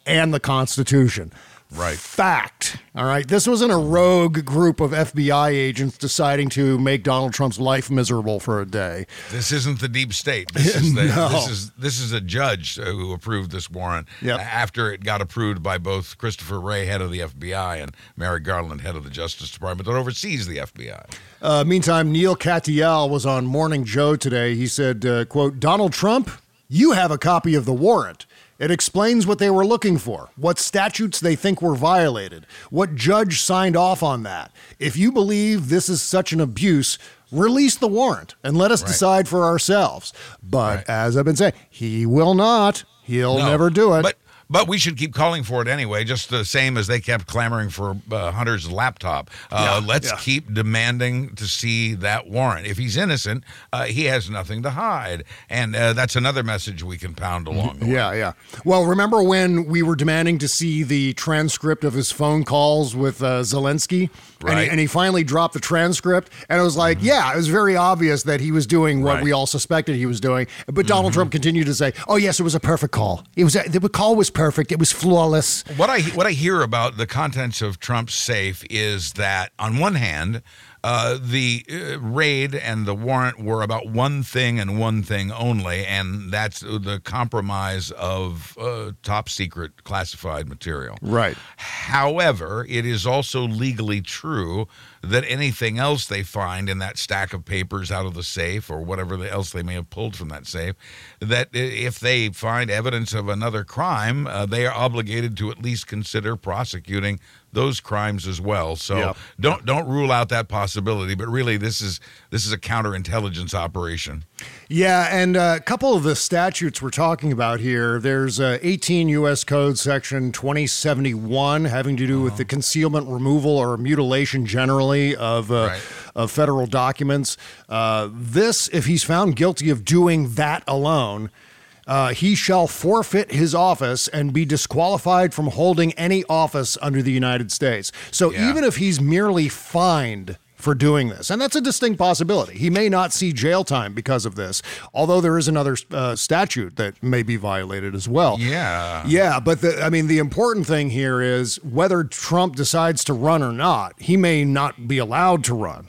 and the Constitution. Right. Fact. All right. This wasn't a rogue group of F B I agents deciding to make Donald Trump's life miserable for a day. This isn't the deep state. This is the, No. this is this is a judge uh, who approved this warrant Yep. after it got approved by both Christopher Wray, head of the F B I, and Merrick Garland, head of the Justice Department, that oversees the F B I. Uh, meantime, Neil Katyal was on Morning Joe today. He said, uh, quote, Donald Trump, you have a copy of the warrant. It explains what they were looking for, what statutes they think were violated, what judge signed off on that. If you believe this is such an abuse, release the warrant and let us Right. decide for ourselves. But Right. as I've been saying, he will not. He'll No, never do it. But but we should keep calling for it anyway, just the same as they kept clamoring for uh, Hunter's laptop. Uh, Yeah, let's yeah. keep demanding to see that warrant. If he's innocent, uh, he has nothing to hide. And uh, that's another message we can pound along the way. Yeah, yeah. Well, remember when we were demanding to see the transcript of his phone calls with uh, Zelensky? And, he, Right. and he finally dropped the transcript. And it was like, yeah, it was very obvious that he was doing what Right. we all suspected he was doing. But Donald Trump continued to say, oh, yes, it was a perfect call. It was a, the call was perfect. It was flawless. What I what I hear about the contents of Trump's safe is that on one hand, uh, the uh, raid and the warrant were about one thing and one thing only, and that's the compromise of uh, top secret classified material. Right. However, it is also legally true that anything else they find in that stack of papers out of the safe or whatever else they may have pulled from that safe, that if they find evidence of another crime, uh, they are obligated to at least consider prosecuting those crimes as well. So Yep. don't don't rule out that possibility. But really, this is this is a counterintelligence operation. Yeah, and a couple of the statutes we're talking about here, there's uh, eighteen U S Code Section twenty seventy-one having to do with the concealment, removal, or mutilation generally of uh, Right. of federal documents. Uh, this, if he's found guilty of doing that alone, uh, he shall forfeit his office and be disqualified from holding any office under the United States. So Yeah. even if he's merely fined for doing this, and that's a distinct possibility, he may not see jail time because of this, although there is another uh, statute that may be violated as well. Yeah. Yeah, but the, I mean, the important thing here is whether Trump decides to run or not, he may not be allowed to run.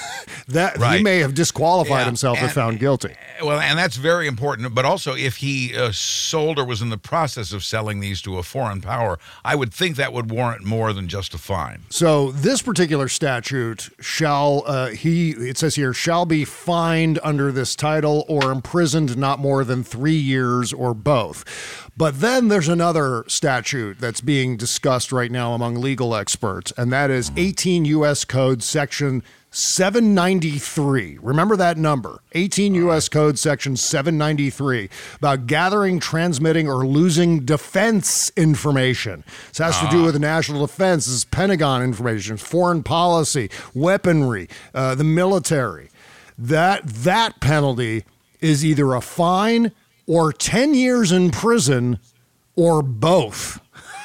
that Right. He may have disqualified Yeah, himself if and- found guilty. Well, and that's very important. But also, if he uh, sold or was in the process of selling these to a foreign power, I would think that would warrant more than just a fine. So this particular statute shall, uh, he, it says here, shall be fined under this title or imprisoned not more than three years or both. But then there's another statute that's being discussed right now among legal experts, and that is eighteen U S Code Section seven ninety-three. Remember that number, eighteen U S Code Section seven ninety-three, about gathering, transmitting, or losing defense information. This has to do with the national defense. This is Pentagon information, foreign policy, weaponry, uh, the military. That that penalty is either a fine or ten years in prison or both.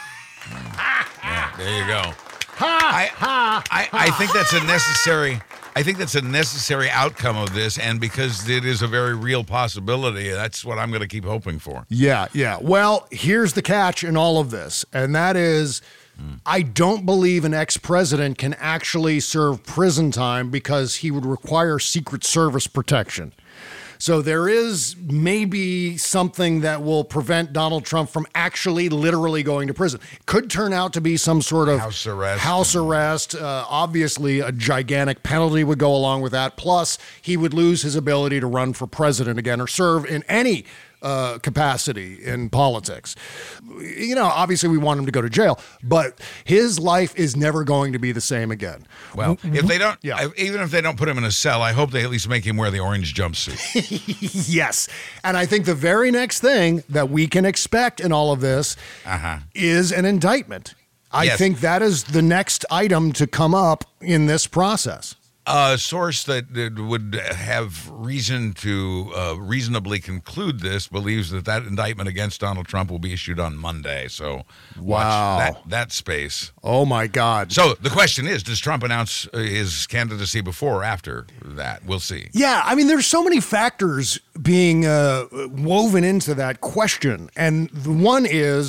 Yeah, there you go. I, I, I think that's a necessary. I think that's a necessary outcome of this, and because it is a very real possibility, that's what I'm going to keep hoping for. Yeah, yeah. Well, here's the catch in all of this, and that is I don't believe an ex-president can actually serve prison time because he would require Secret Service protection. So there is maybe something that will prevent Donald Trump from actually literally going to prison. Could turn out to be some sort of House arrest. House arrest. Uh, obviously, a gigantic penalty would go along with that. Plus, he would lose his ability to run for president again or serve in any uh, capacity in politics. You know, obviously, we want him to go to jail, but his life is never going to be the same again. Well, if they don't, Yeah. even if they don't put him in a cell, I hope they at least make him wear the orange jumpsuit. Yes. And I think the very next thing that we can expect in all of this Uh-huh. is an indictment. I Yes. think that is the next item to come up in this process. A source that, that would have reason to uh, reasonably conclude this believes that that indictment against Donald Trump will be issued on Monday. So Wow. watch that, that space. Oh, my God. So the question is, does Trump announce uh, his candidacy before or after that? We'll see. Yeah, I mean, there's so many factors being uh, woven into that question. And the one is,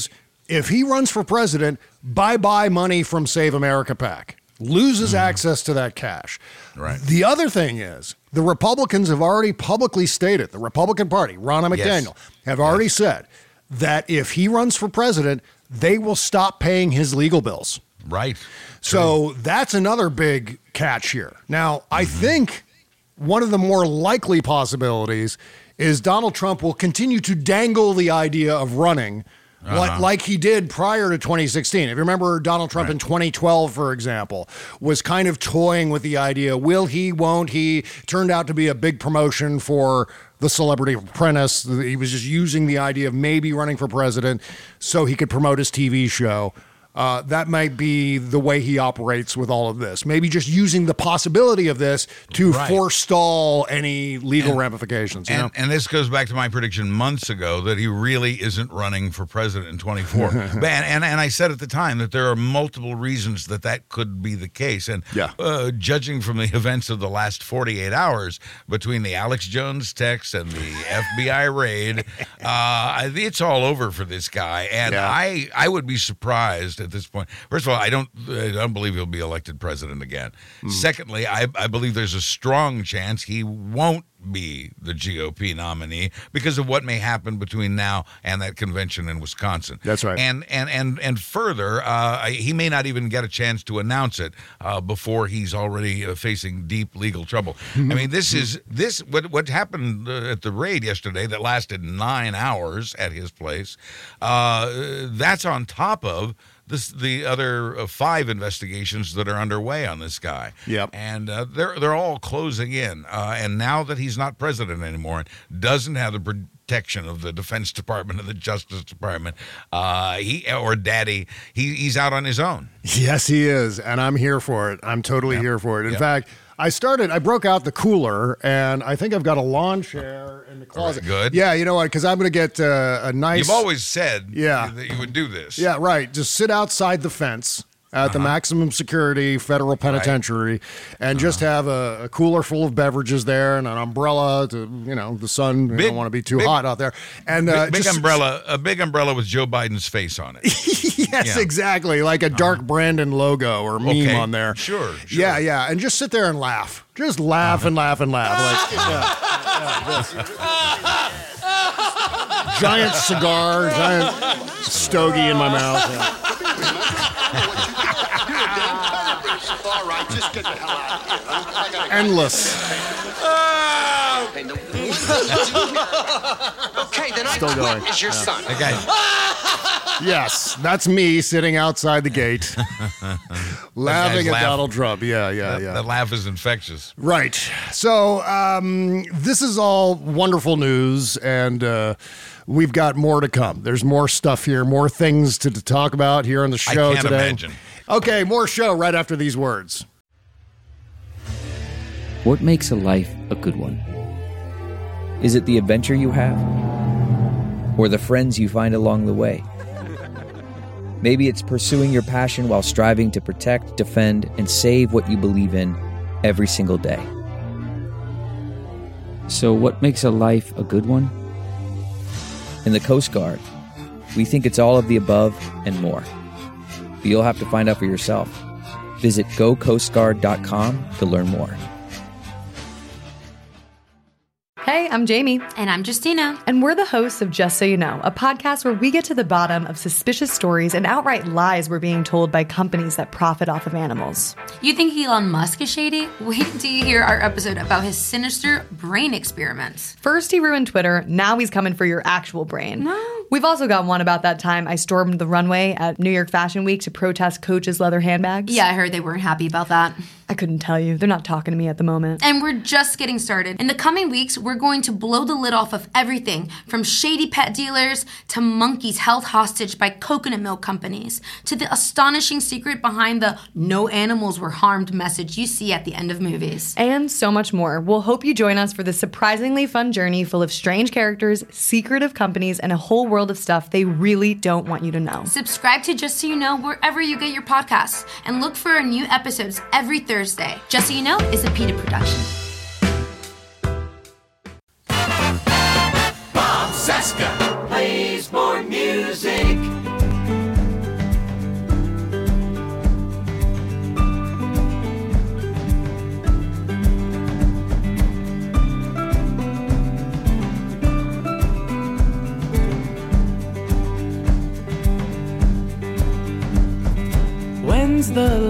if he runs for president, bye-bye money from Save America PAC. Loses mm. access to that cash. Right. The other thing is, the Republicans have already publicly stated, the Republican Party, Ronna McDaniel, yes. have already yes. said that if he runs for president, they will stop paying his legal bills. Right. So True. That's another big catch here. Now, I mm-hmm. think one of the more likely possibilities is Donald Trump will continue to dangle the idea of running uh-huh. like, like he did prior to twenty sixteen. If you remember, Donald Trump right. in twenty twelve, for example, was kind of toying with the idea, will he, won't he? Turned out to be a big promotion for The Celebrity Apprentice. He was just using the idea of maybe running for president so he could promote his T V show. Uh, that might be the way he operates with all of this. Maybe just using the possibility of this to right. forestall any legal and, ramifications. You and, know? and this goes back to my prediction months ago that he really isn't running for president in twenty-four. and, and and I said at the time that there are multiple reasons that that could be the case. And yeah. uh, judging from the events of the last forty-eight hours between the Alex Jones text and the F B I raid, uh, it's all over for this guy. And yeah. I, I would be surprised at this point. First of all, I don't I don't believe he'll be elected president again. Mm. Secondly, I, I believe there's a strong chance he won't be the G O P nominee because of what may happen between now and that convention in Wisconsin. That's right. And and and and further, uh, he may not even get a chance to announce it uh, before he's already uh, facing deep legal trouble. I mean, this is this what what happened uh, at the raid yesterday that lasted nine hours at his place. Uh, that's on top of This, the other uh, five investigations that are underway on this guy. Yep. And uh, they're they're all closing in. Uh, and now that he's not president anymore, doesn't have the protection of the Defense Department and the Justice Department, uh, he or Daddy, he, he's out on his own. Yes, he is. And I'm here for it. I'm totally yep. here for it. In yep. fact, I started, I broke out the cooler, and I think I've got a lawn chair in the closet. Right, good. Yeah, you know what? Because I'm going to get uh, a nice... You've always said yeah. that you would do this. Yeah, right. Just sit outside the fence at uh-huh. the maximum security federal penitentiary right. and uh-huh. just have a, a cooler full of beverages there and an umbrella to, you know, the sun. Big, you don't want to be too big, hot out there. And uh, big, big just, umbrella, a big umbrella with Joe Biden's face on it. yes, yeah. exactly. Like a dark uh-huh. Brandon logo or meme okay. on there. Sure, sure. Yeah, yeah. And just sit there and laugh. Just laugh uh-huh. and laugh and laugh. Like, yeah, yeah, giant cigar, giant stogie in my mouth. Yeah. All right, just get the hell out of here. Endless. Okay, then I Still quit going. as your yeah. son. Okay. Yes, that's me sitting outside the gate, laughing at laugh. Donald Trump. Yeah, yeah, that, yeah. That laugh is infectious. Right. So um, this is all wonderful news, and uh, we've got more to come. There's more stuff here, more things to, to talk about here on the show I can't today. Imagine. Okay, more show right after these words. What makes a life a good one? Is it the adventure you have? Or the friends you find along the way? Maybe it's pursuing your passion while striving to protect, defend, and save what you believe in every single day. So what makes a life a good one? In the Coast Guard, we think it's all of the above and more. But you'll have to find out for yourself. Visit go coast guard dot com to learn more. Hey, I'm Jamie. And I'm Justina. And we're the hosts of Just So You Know, a podcast where we get to the bottom of suspicious stories and outright lies we're being told by companies that profit off of animals. You think Elon Musk is shady? Wait until you hear our episode about his sinister brain experiments. First he ruined Twitter, now he's coming for your actual brain. No. We've also got one about that time I stormed the runway at New York Fashion Week to protest Coach's leather handbags. Yeah, I heard they weren't happy about that. I couldn't tell you. They're not talking to me at the moment. And we're just getting started. In the coming weeks, we're going to blow the lid off of everything from shady pet dealers to monkeys held hostage by coconut milk companies to the astonishing secret behind the no animals were harmed message you see at the end of movies. And so much more. We'll hope you join us for this surprisingly fun journey full of strange characters, secretive companies, and a whole world of stuff they really don't want you to know. Subscribe to Just So You Know wherever you get your podcasts and look for our new episodes every Thursday. Thursday. Just So You Know is a PETA production. Bob Cesca plays more music.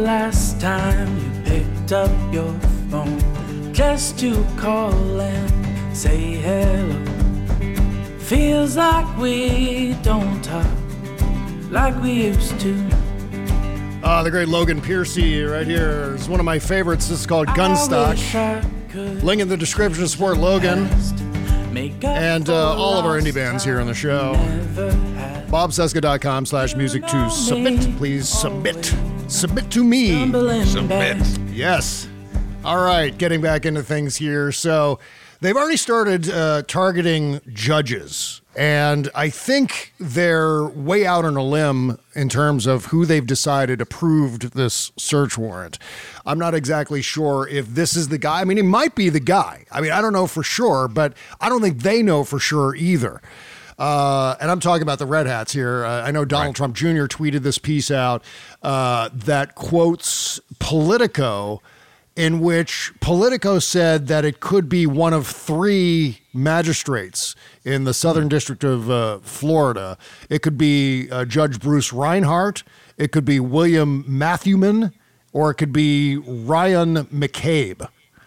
last time you picked up your phone just to call and say hello? Feels like we don't talk like we used to. Uh, the great Logan Piercy right here is one of my favorites. This is called Gunstock. Link in the description to support Logan and uh, all of our indie bands here on the show. bobcesca.com slash music to submit. Please submit. Submit to me. Submit. Yes. All right, getting back into things here. So they've already started uh, targeting judges, and I think they're way out on a limb in terms of who they've decided approved this search warrant. I'm not exactly sure if this is the guy. I mean, it might be the guy. I mean, I don't know for sure, but I don't think they know for sure either. Uh, and I'm talking about the Red Hats here. Uh, I know Donald right. Trump Junior tweeted this piece out uh, that quotes Politico, in which Politico said that it could be one of three magistrates in the Southern District of uh, Florida. It could be uh, Judge Bruce Reinhart, it could be William Matthewman, or it could be Ryan McCabe.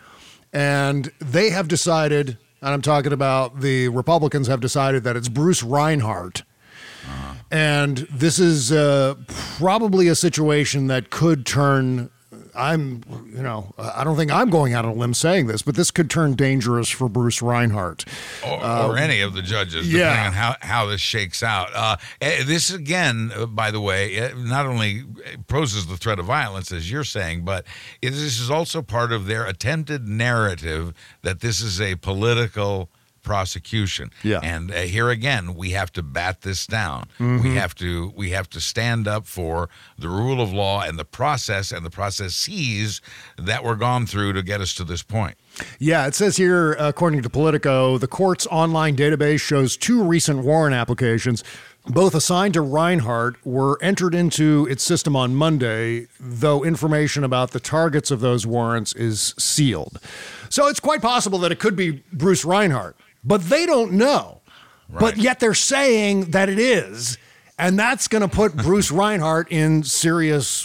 And they have decided, and I'm talking about the Republicans have decided that it's Bruce Reinhart. Uh-huh. And this is uh, probably a situation that could turn I'm, you know, I don't think I'm going out on a limb saying this, but this could turn dangerous for Bruce Reinhart. Or, uh, or any of the judges, depending yeah. on how, how this shakes out. Uh, this, again, uh, by the way, not only poses the threat of violence, as you're saying, but it, this is also part of their attempted narrative that this is a political prosecution. Yeah. And uh, here again, we have to bat this down. Mm-hmm. We have to we have to stand up for the rule of law and the process and the processes that were gone through to get us to this point. Yeah, it says here, according to Politico, the court's online database shows two recent warrant applications, both assigned to Reinhart, were entered into its system on Monday, though information about the targets of those warrants is sealed. So it's quite possible that it could be Bruce Reinhart, but they don't know. Right. But yet they're saying that it is, and that's going to put Bruce Reinhart in serious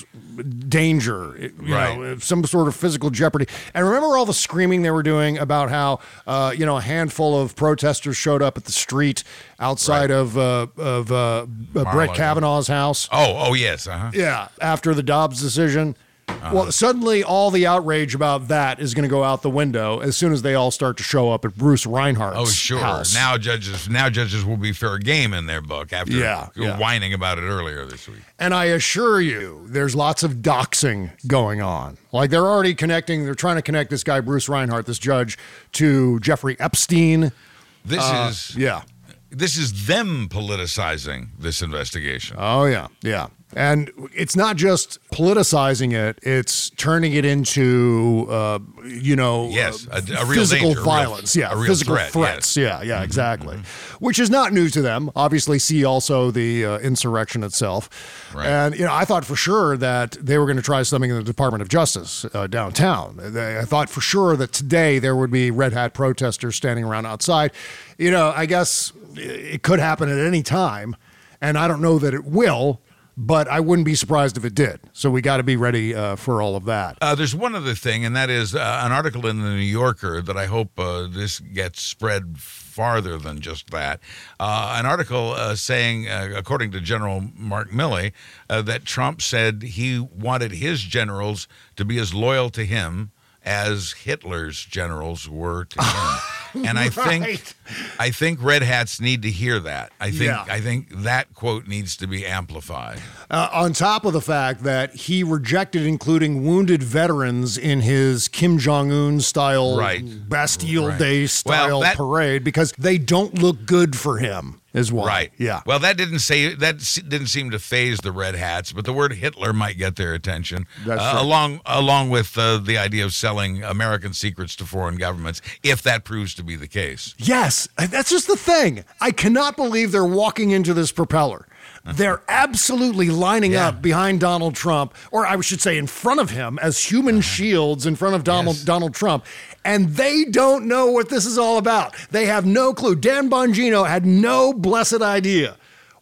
danger, you right. know, some sort of physical jeopardy. And remember all the screaming they were doing about how, uh, you know, a handful of protesters showed up at the street outside right. of uh, of uh, Brett Kavanaugh's house. Oh, oh yes, uh-huh. Yeah, after the Dobbs decision. Uh-huh. Well, suddenly all the outrage about that is going to go out the window as soon as they all start to show up at Bruce Reinhart's Oh, sure. house. Now judges now judges will be fair game in their book after yeah, yeah. whining about it earlier this week. And I assure you, there's lots of doxing going on. Like they're already connecting, they're trying to connect this guy, Bruce Reinhart, this judge, to Jeffrey Epstein. This uh, is yeah. This is them politicizing this investigation. Oh, yeah, yeah. And it's not just politicizing it, it's turning it into, uh, you know, yes, a, a real physical danger, violence. A real, yeah, a real physical threat, threats. Yes. Yeah, yeah, exactly. Mm-hmm. Which is not new to them. Obviously, see also the uh, insurrection itself. Right. And, you know, I thought for sure that they were going to try something in the Department of Justice uh, downtown. They, I thought for sure that today there would be Red Hat protesters standing around outside. You know, I guess it could happen at any time, and I don't know that it will. But I wouldn't be surprised if it did. So we got to be ready uh, for all of that. Uh, there's one other thing, and that is uh, an article in the New Yorker that I hope uh, this gets spread farther than just that. Uh, an article uh, saying, uh, according to General Mark Milley, uh, that Trump said he wanted his generals to be as loyal to him as Hitler's generals were to him. And I right. think I think Red Hats need to hear that. I think Yeah. I think that quote needs to be amplified. Uh, on top of the fact that he rejected including wounded veterans in his Kim Jong-un style Right. Bastille Right. Day style Well, that- parade because they don't look good for him. Is why. Right. Yeah. Well, that didn't say that s- didn't seem to phase the Red Hats, but the word Hitler might get their attention. That's uh, right. along along with uh, the idea of selling American secrets to foreign governments, if that proves to be the case. Yes, that's just the thing. I cannot believe they're walking into this propeller. They're absolutely lining Yeah. up behind Donald Trump, or I should say in front of him, as human shields in front of Donald, Yes. Donald Trump. And they don't know what this is all about. They have no clue. Dan Bongino had no blessed idea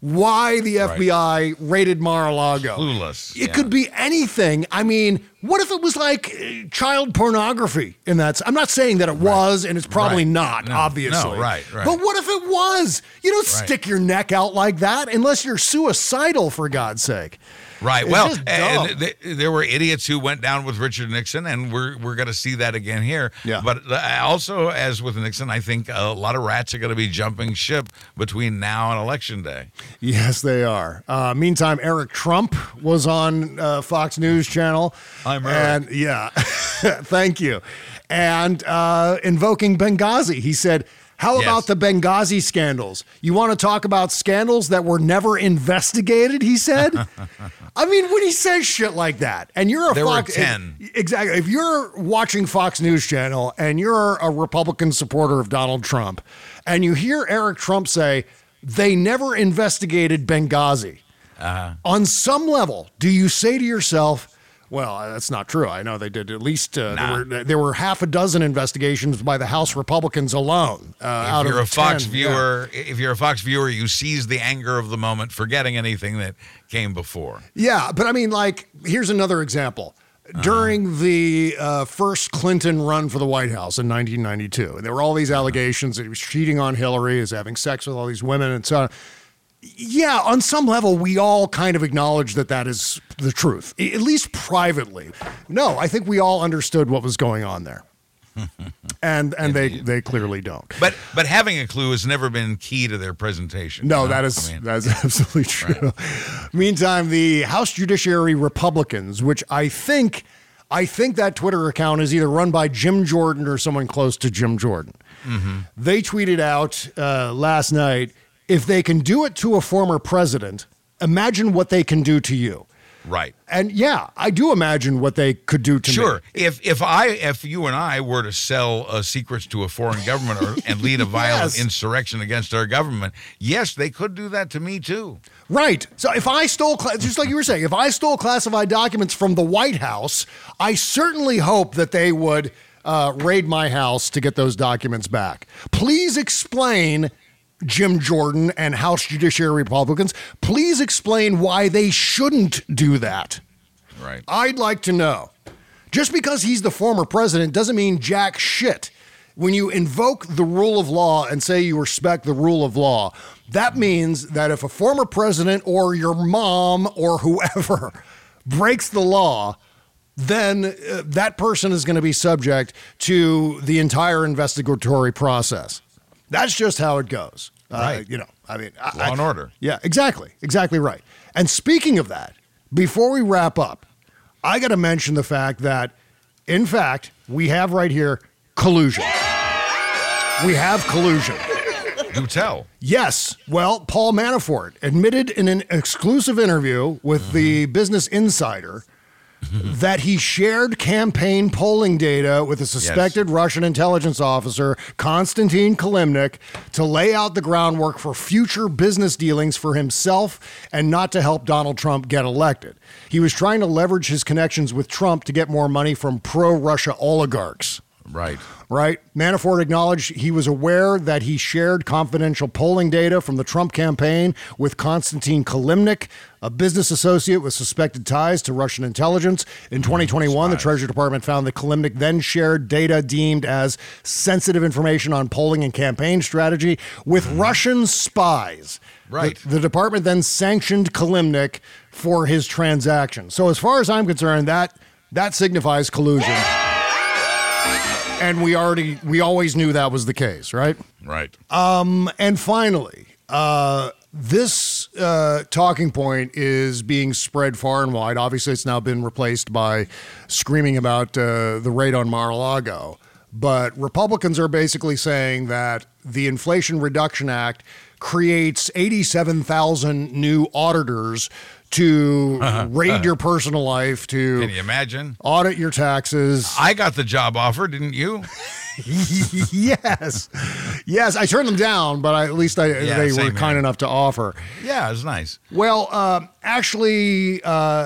why the F B I right. raided Mar-a-Lago. Clueless. It yeah. could be anything. I mean, what if it was like uh, child pornography in that? I'm not saying that it was, right. and it's probably right. not, no. obviously. No, right, right. But what if it was? You don't right. stick your neck out like that unless you're suicidal, for God's sake. Right. It's well, and th- there were idiots who went down with Richard Nixon, and we're we're going to see that again here. Yeah. But also, as with Nixon, I think a lot of rats are going to be jumping ship between now and Election Day. Yes, they are. Uh, meantime, Eric Trump was on uh, Fox News Channel. I'm Eric. And yeah, thank you. And uh, invoking Benghazi, he said, how yes. about the Benghazi scandals? You want to talk about scandals that were never investigated, he said? I mean, when he says shit like that, and you're a there Fox... were ten. If, exactly. If you're watching Fox News Channel and you're a Republican supporter of Donald Trump, and you hear Eric Trump say, they never investigated Benghazi, uh-huh. on some level, do you say to yourself, well, that's not true. I know they did at least, uh, nah. there, were, there were half a dozen investigations by the House Republicans alone. Uh, if out you're of a Fox ten, viewer, yeah. if you're a Fox viewer, you seize the anger of the moment, forgetting anything that came before. Yeah, but I mean, like, here's another example. Uh-huh. During the uh, first Clinton run for the White House in nineteen ninety-two, and there were all these allegations that he was cheating on Hillary, he was having sex with all these women and so on. Yeah, on some level, we all kind of acknowledge that that is the truth, at least privately. No, I think we all understood what was going on there. and and they, they clearly don't. But but having a clue has never been key to their presentation. No, you know? that is I mean, that's absolutely true. Right. Meantime, the House Judiciary Republicans, which I think I think that Twitter account is either run by Jim Jordan or someone close to Jim Jordan. Mm-hmm. They tweeted out uh, last night, if they can do it to a former president, imagine what they can do to you. Right. And yeah, I do imagine what they could do to sure. me. Sure. If if I if you and I were to sell uh, secrets to a foreign government or, and lead a violent yes. insurrection against our government, yes, they could do that to me too. Right. So if I stole, just like you were saying, if I stole classified documents from the White House, I certainly hope that they would uh, raid my house to get those documents back. Please explain, Jim Jordan and House Judiciary Republicans, please explain why they shouldn't do that. Right. I'd like to know. Just because he's the former president doesn't mean jack shit. When you invoke the rule of law and say you respect the rule of law, that means that if a former president or your mom or whoever breaks the law, then uh, that person is going to be subject to the entire investigatory process. That's just how it goes. Right. Uh, you know, I mean, law I, and order. Yeah, exactly. Exactly right. And speaking of that, before we wrap up, I got to mention the fact that, in fact, we have right here collusion. We have collusion. Do tell. Yes. Well, Paul Manafort admitted in an exclusive interview with mm-hmm. the Business Insider that he shared campaign polling data with a suspected yes. Russian intelligence officer, Konstantin Kilimnik, to lay out the groundwork for future business dealings for himself and not to help Donald Trump get elected. He was trying to leverage his connections with Trump to get more money from pro-Russia oligarchs. Right. Right. Manafort acknowledged he was aware that he shared confidential polling data from the Trump campaign with Konstantin Kilimnik, a business associate with suspected ties to Russian intelligence. In twenty twenty-one, Spies. The Treasury Department found that Kilimnik then shared data deemed as sensitive information on polling and campaign strategy with mm. Russian spies. Right. The, the department then sanctioned Kilimnik for his transaction. So as far as I'm concerned, that that signifies collusion. And we already, we always knew that was the case, right? Right. Um, and finally, uh, this uh, talking point is being spread far and wide. Obviously, it's now been replaced by screaming about uh, the raid on Mar-a-Lago. But Republicans are basically saying that the Inflation Reduction Act creates eighty-seven thousand new auditors to raid your personal life, to Can you imagine? Audit your taxes. I got the job offer, didn't you? Yes. Yes, I turned them down, but I, at least I, Yeah, they were same kind here. enough to offer. Yeah, it was nice. Well, uh, actually, uh,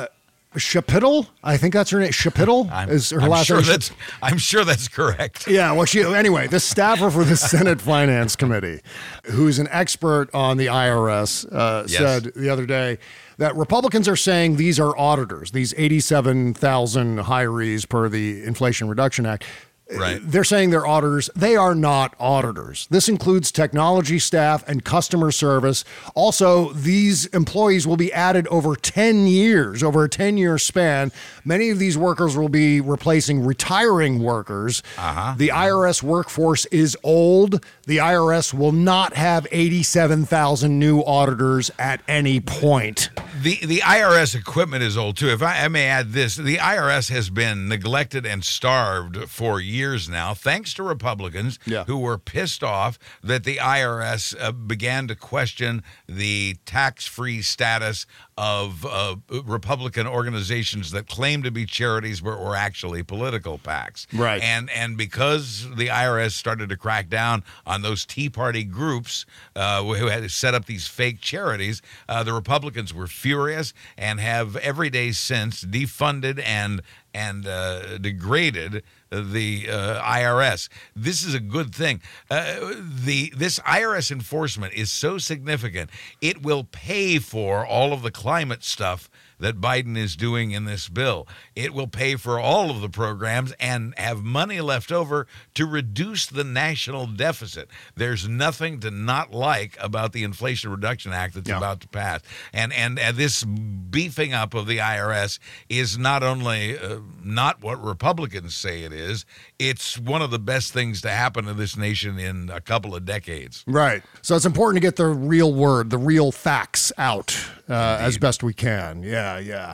Shapitl, I think that's her name. Shapitl I'm, is her I'm last sure name. that's, I'm sure that's correct. Yeah, well, she anyway, the staffer for the Senate Finance Committee, who's an expert on the I R S, uh, Yes. said the other day that Republicans are saying these are auditors, these eighty-seven thousand hirees per the Inflation Reduction Act. Right. They're saying they're auditors. They are not auditors. This includes technology staff and customer service. Also, these employees will be added over ten years, over a ten-year span. Many of these workers will be replacing retiring workers. Uh-huh. The I R S workforce is old. The I R S will not have eighty-seven thousand new auditors at any point. The the I R S equipment is old too. If I, I may add this, the I R S has been neglected and starved for years now, thanks to Republicans Yeah. who were pissed off that the I R S uh, began to question the tax-free status of uh, Republican organizations that claim to be charities but were actually political PACs. Right. And and because the I R S started to crack down on those Tea Party groups uh, who had set up these fake charities, uh, the Republicans were furious and have every day since defunded and and uh, degraded the uh, I R S. This is a good thing. Uh, the this I R S enforcement is so significant, it will pay for all of the climate stuff that Biden is doing in this bill. It will pay for all of the programs and have money left over to reduce the national deficit. There's nothing to not like about the Inflation Reduction Act that's Yeah. about to pass. And, and and this beefing up of the I R S is not only uh, not what Republicans say it is, it's one of the best things to happen to this nation in a couple of decades. Right. So it's important to get the real word, the real facts out uh, as best we can. Yeah, yeah.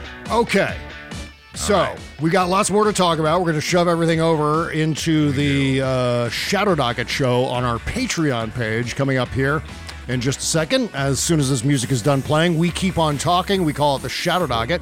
Okay. So right. we got lots more to talk about. We're going to shove everything over into the uh, Shadow Docket show on our Patreon page coming up here in just a second. As soon as this music is done playing, we keep on talking. We call it the Shadow Docket.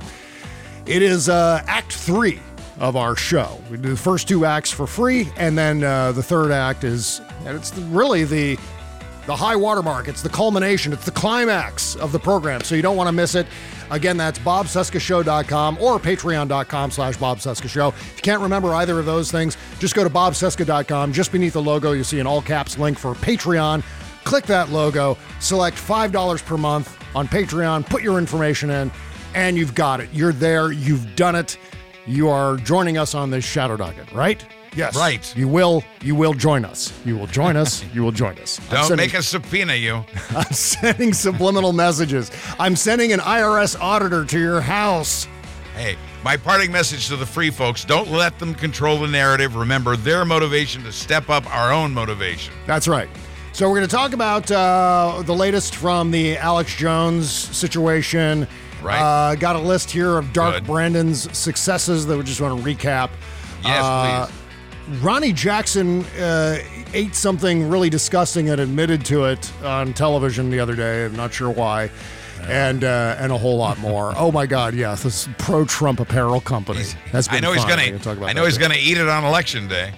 It is uh, Act Three of our show. We do the first two acts for free, and then uh, the third act is, and it's the, really the the high watermark. It's the culmination. It's the climax of the program, so you don't want to miss it. Again, that's bob cesca show dot com or patreon.com slash Bob Cesca Show. If you can't remember either of those things, just go to bob cesca dot com. Just beneath the logo, you'll see an all-caps link for Patreon. Click that logo, select five dollars per month on Patreon, put your information in, and you've got it. You're there. You've done it. You are joining us on this Shadow Docket, right? Yes. Right. You will. You will join us. You will join us. You will join us. I'm Don't sending- make us subpoena you. I'm sending subliminal messages. I'm sending an I R S auditor to your house. Hey, my parting message to the free folks, don't let them control the narrative. Remember their motivation to step up our own motivation. That's right. So we're going to talk about uh, the latest from the Alex Jones situation. Right. Uh, got a list here of Dark Good. Brandon's successes that we just want to recap. Yes, Uh, please. Ronnie Jackson uh, ate something really disgusting and admitted to it on television the other day. I'm not sure why. And uh, and a whole lot more. Oh my God! Yeah, this pro-Trump apparel company. That's been I know he's fun. gonna. We can talk about I know that he's too. gonna eat it on election day.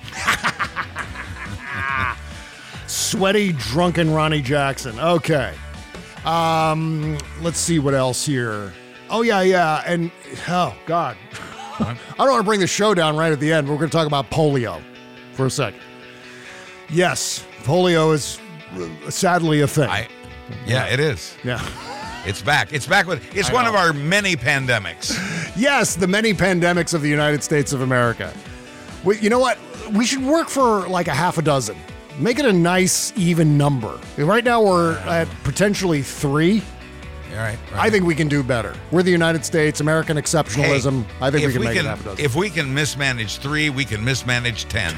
Sweaty, drunken Ronnie Jackson. Okay. Um, let's see what else here. Oh, yeah, yeah. And, oh, God. I don't want to bring the show down right at the end, but we're going to talk about polio for a second. Yes, polio is uh, sadly a thing. I, yeah, it is. Yeah. It's back. It's back with. It's I one know. of our many pandemics. Yes, the many pandemics of the United States of America. We, you know what? We should work for like a half a dozen. Make it a nice, even number. Right now, we're at potentially three. All right, right. I think we can do better. We're the United States, American exceptionalism. Hey, I think if we can we make can, it half a dozen. If we can mismanage three, we can mismanage ten.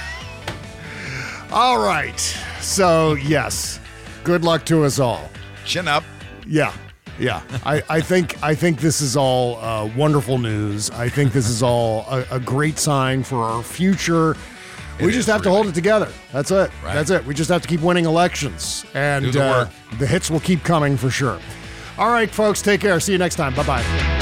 All right. So, yes. Good luck to us all. Chin up. Yeah. Yeah. I, I think I think this is all uh, wonderful news. I think this is all a, a great sign for our future. We It just is have to really. hold it together. That's it. Right. That's it. We just have to keep winning elections. And Do the uh, work. the hits will keep coming for sure. All right, folks. Take care. See you next time. Bye-bye.